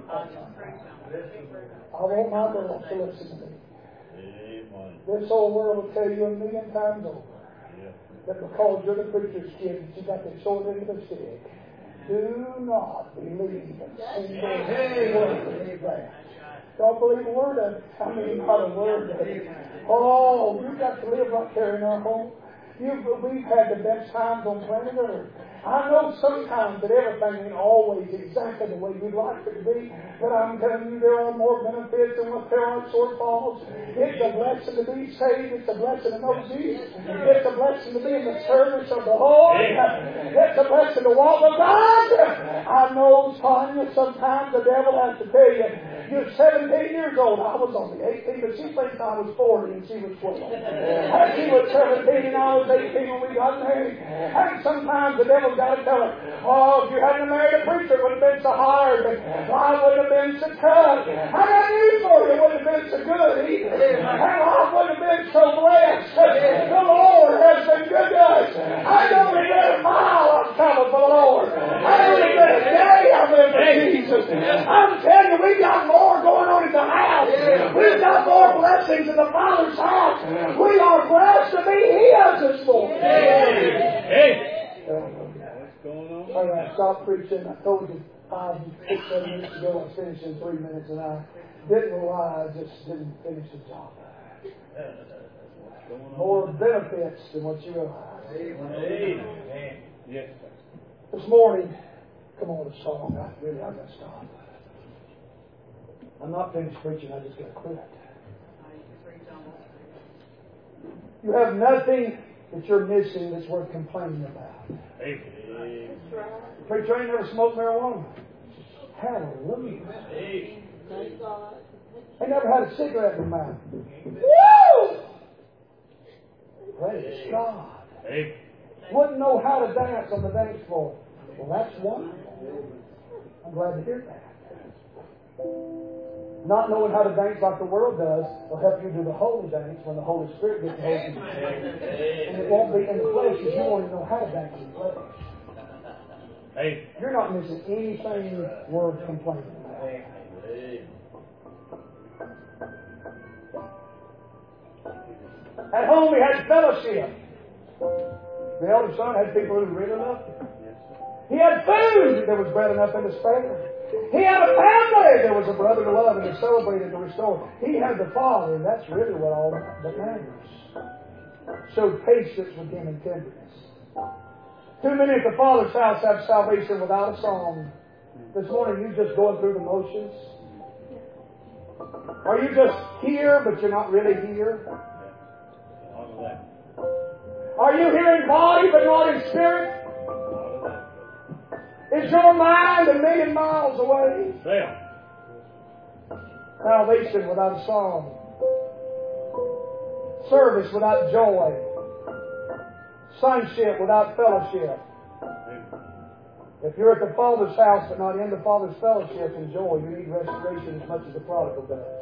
I want my girls to listen to me. This whole world will tell you a million times over that because you're the preacher's kid that you got the short end of the stick. Do not believe a single word of that. Don't believe a word of it. I mean, not a word of it. Oh, you've got to live right there in our home. We've had the best times on planet Earth. I know sometimes that everything ain't always exactly the way we'd like it to be, but I'm telling you there are more benefits than what there are shortfalls. It's a blessing to be saved. It's a blessing to know Jesus. It's a blessing to be in the service of the Lord. It's a blessing to walk with God. I know, Sonia, sometimes the devil has to tell you, you're 17 years old. I was only 18, but she thinks I was 40 and she was 12. And she was 17 and I was 18 when we got married. And sometimes the devil's got to tell her, oh, if you hadn't married a preacher, it wouldn't have been so hard. Life wouldn't have been so tough. I got news for you, it wouldn't have been so good either. And life wouldn't have been so blessed. The Lord has been good to us. I don't regret a mile I've traveled for the Lord. I don't regret a day I've lived for Jesus. I'm telling you, we got more going on in the house. We've got more blessings in the Father's house. We are blessed to be His this morning. Hey. What's going on? All right, stop preaching. I told you 5, 6, 7 minutes ago I was finished in 3 minutes, and I didn't know why. I just didn't finish the job. More benefits than what you realize. Amen. Yes, sir. This morning, come on, a song. I've got to stop. I'm not finished preaching. I just got to quit. You have nothing that you're missing that's worth complaining about. Amen. Preacher ain't never smoked marijuana. Hallelujah. They never had a cigarette in their mouth. Woo! Praise God. Amen. Wouldn't know how to dance on the dance floor. Well, that's wonderful. I'm glad to hear that. Not knowing how to dance like the world does will help you do the holy dance when the Holy Spirit gets a hold of you. And it won't be in the flesh because you won't even know how to dance in the flesh. Hey. You're not missing anything worth complaining about. At home we had fellowship. The elder son had people who really loved him. He had food. There was bread enough and to spare. He had a family. There was a brother to love and to celebrate and to restore. He had the Father, and that's really what all that matters. Showed patience with him and tenderness. Too many at the Father's house have salvation without a song. This morning, you just going through the motions? Are you just here, but you're not really here? Are you here in body, but not in spirit? Is your mind a million miles away? Salvation without a song. Service without joy. Sonship without fellowship. If you're at the Father's house but not in the Father's fellowship and joy, you need restoration as much as the prodigal does.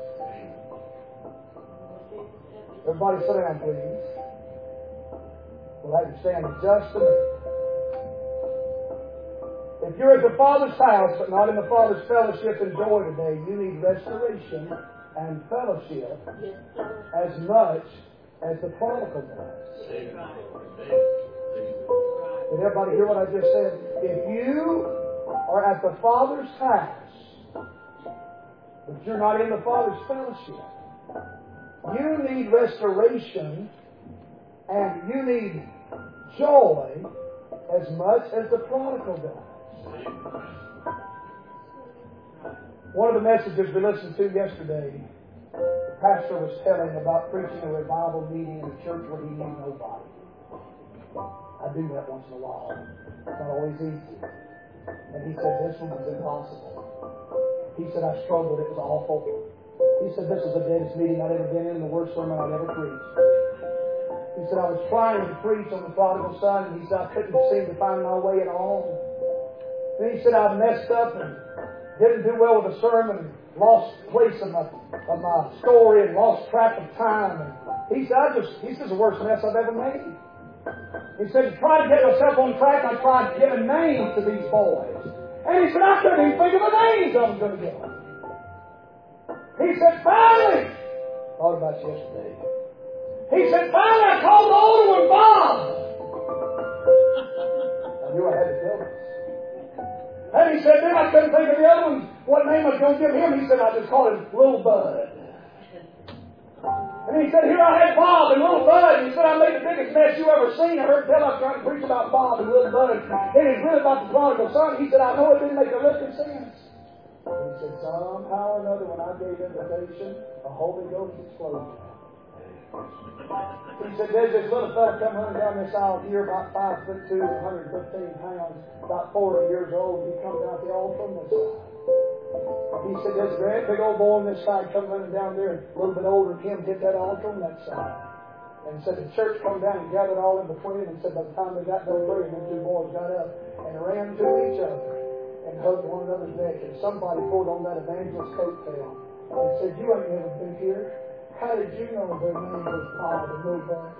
Everybody sit down, please. We'll have you stand in just a minute. If you're at the Father's house but not in the Father's fellowship and joy today, you need restoration and fellowship as much as the prodigal does. Did everybody hear what I just said? If you are at the Father's house but you're not in the Father's fellowship, you need restoration and you need joy as much as the prodigal does. One of the messages we listened to yesterday, pastor was telling about preaching a revival meeting in a church where he knew nobody. I do that once in a while. It's not always easy. And he said, this one was impossible. He said, I struggled. It was awful. He said, this was the deadest meeting I'd ever been in, the worst sermon I'd ever preached. He said, I was trying to preach on the prodigal son, and he said, I couldn't seem to find my way at all. And he said, I messed up and didn't do well with the sermon, lost place of my story, and lost track of time. And he said, this is the worst mess I've ever made. He said, to try to get myself on track, I tried giving names to these boys. And he said, I couldn't even think of the names I was going to give them. He said, finally, thought about yesterday. He said, finally, I called the older one Bob. I knew I had to tell this. And he said, then I couldn't think of the other one, what name I was going to give him. He said, I just called him Little Bud. And he said, here I had Bob and Little Bud. And he said, I made the biggest mess you ever seen. I heard tell I was trying to preach about Bob and Little Bud. And it's really about the prodigal son. He said, I know it didn't make a lick of sense. And he said, somehow or another, when I gave invitation, a Holy Ghost explosion. He said, there's this little fella come running down this aisle here, about 5'2", 115 pounds, about 40 years old. He comes out the altar on this side. He said, this great big old boy on this side come running down there, a little bit older than him, hit that altar on that side. And said the church come down and gathered all in between them, and said by the time they got done praying, them two boys got up and ran to each other and hugged one another's neck. And somebody pulled on that evangelist's coattail and said, you ain't never been here. How did you know their name was Bob and nobody?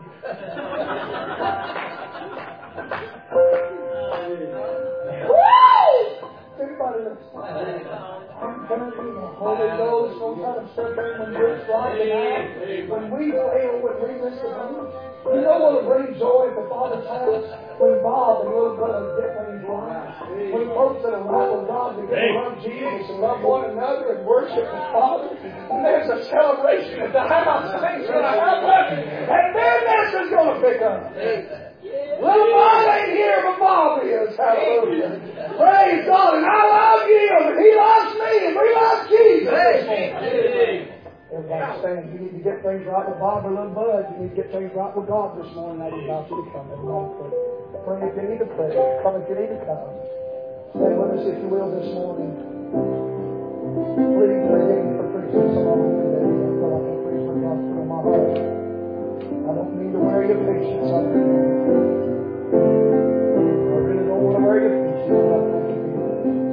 Woo! Everybody listen. I'm telling you, the Holy Ghost knows how to step in when we're striking out. When we fail, when we miss the boat. You know what will bring joy at the Father's house? When Bob and little brother get things right. When folks that are right with God begin to love Jesus and love one another and worship the Father. And there's a celebration at the house. Things going to happen. And then this is going to pick up. Little Bob ain't here, but Bob is. Hallelujah. Praise God. And I love you, and He loves me, and we love Jesus. Everybody stand. You need to get things right with Bob or Little Bud. You need to get things right with God this morning. I invite you to come. Everybody pray. Pray if you need to pray. Come if you need to come. Stand with us if you will this morning. Please forgive me for preaching so long today. I feel like I preach the gospel in my heart. I don't mean to wear your patience. I really don't want to wear your patience. I thank you for your patience.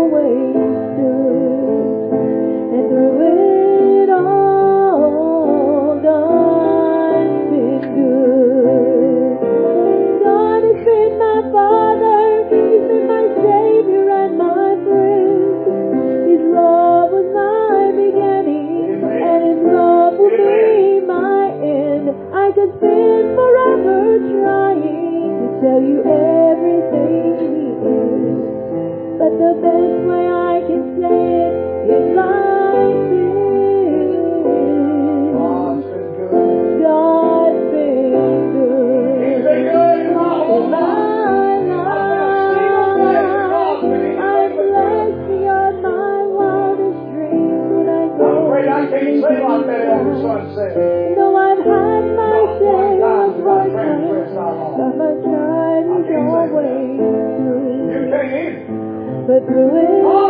And through it all could spend forever trying to tell you everything He is, but the best way I can say it is like this. God's been good. God's been good. He's been good in my whole In life. my life, I'm blessed beyond my wildest dreams when I go. I'm afraid I can't say like that elder son said. Though I've had my share of hard times, Transgress our law. but my time is always You through. can't either. But through it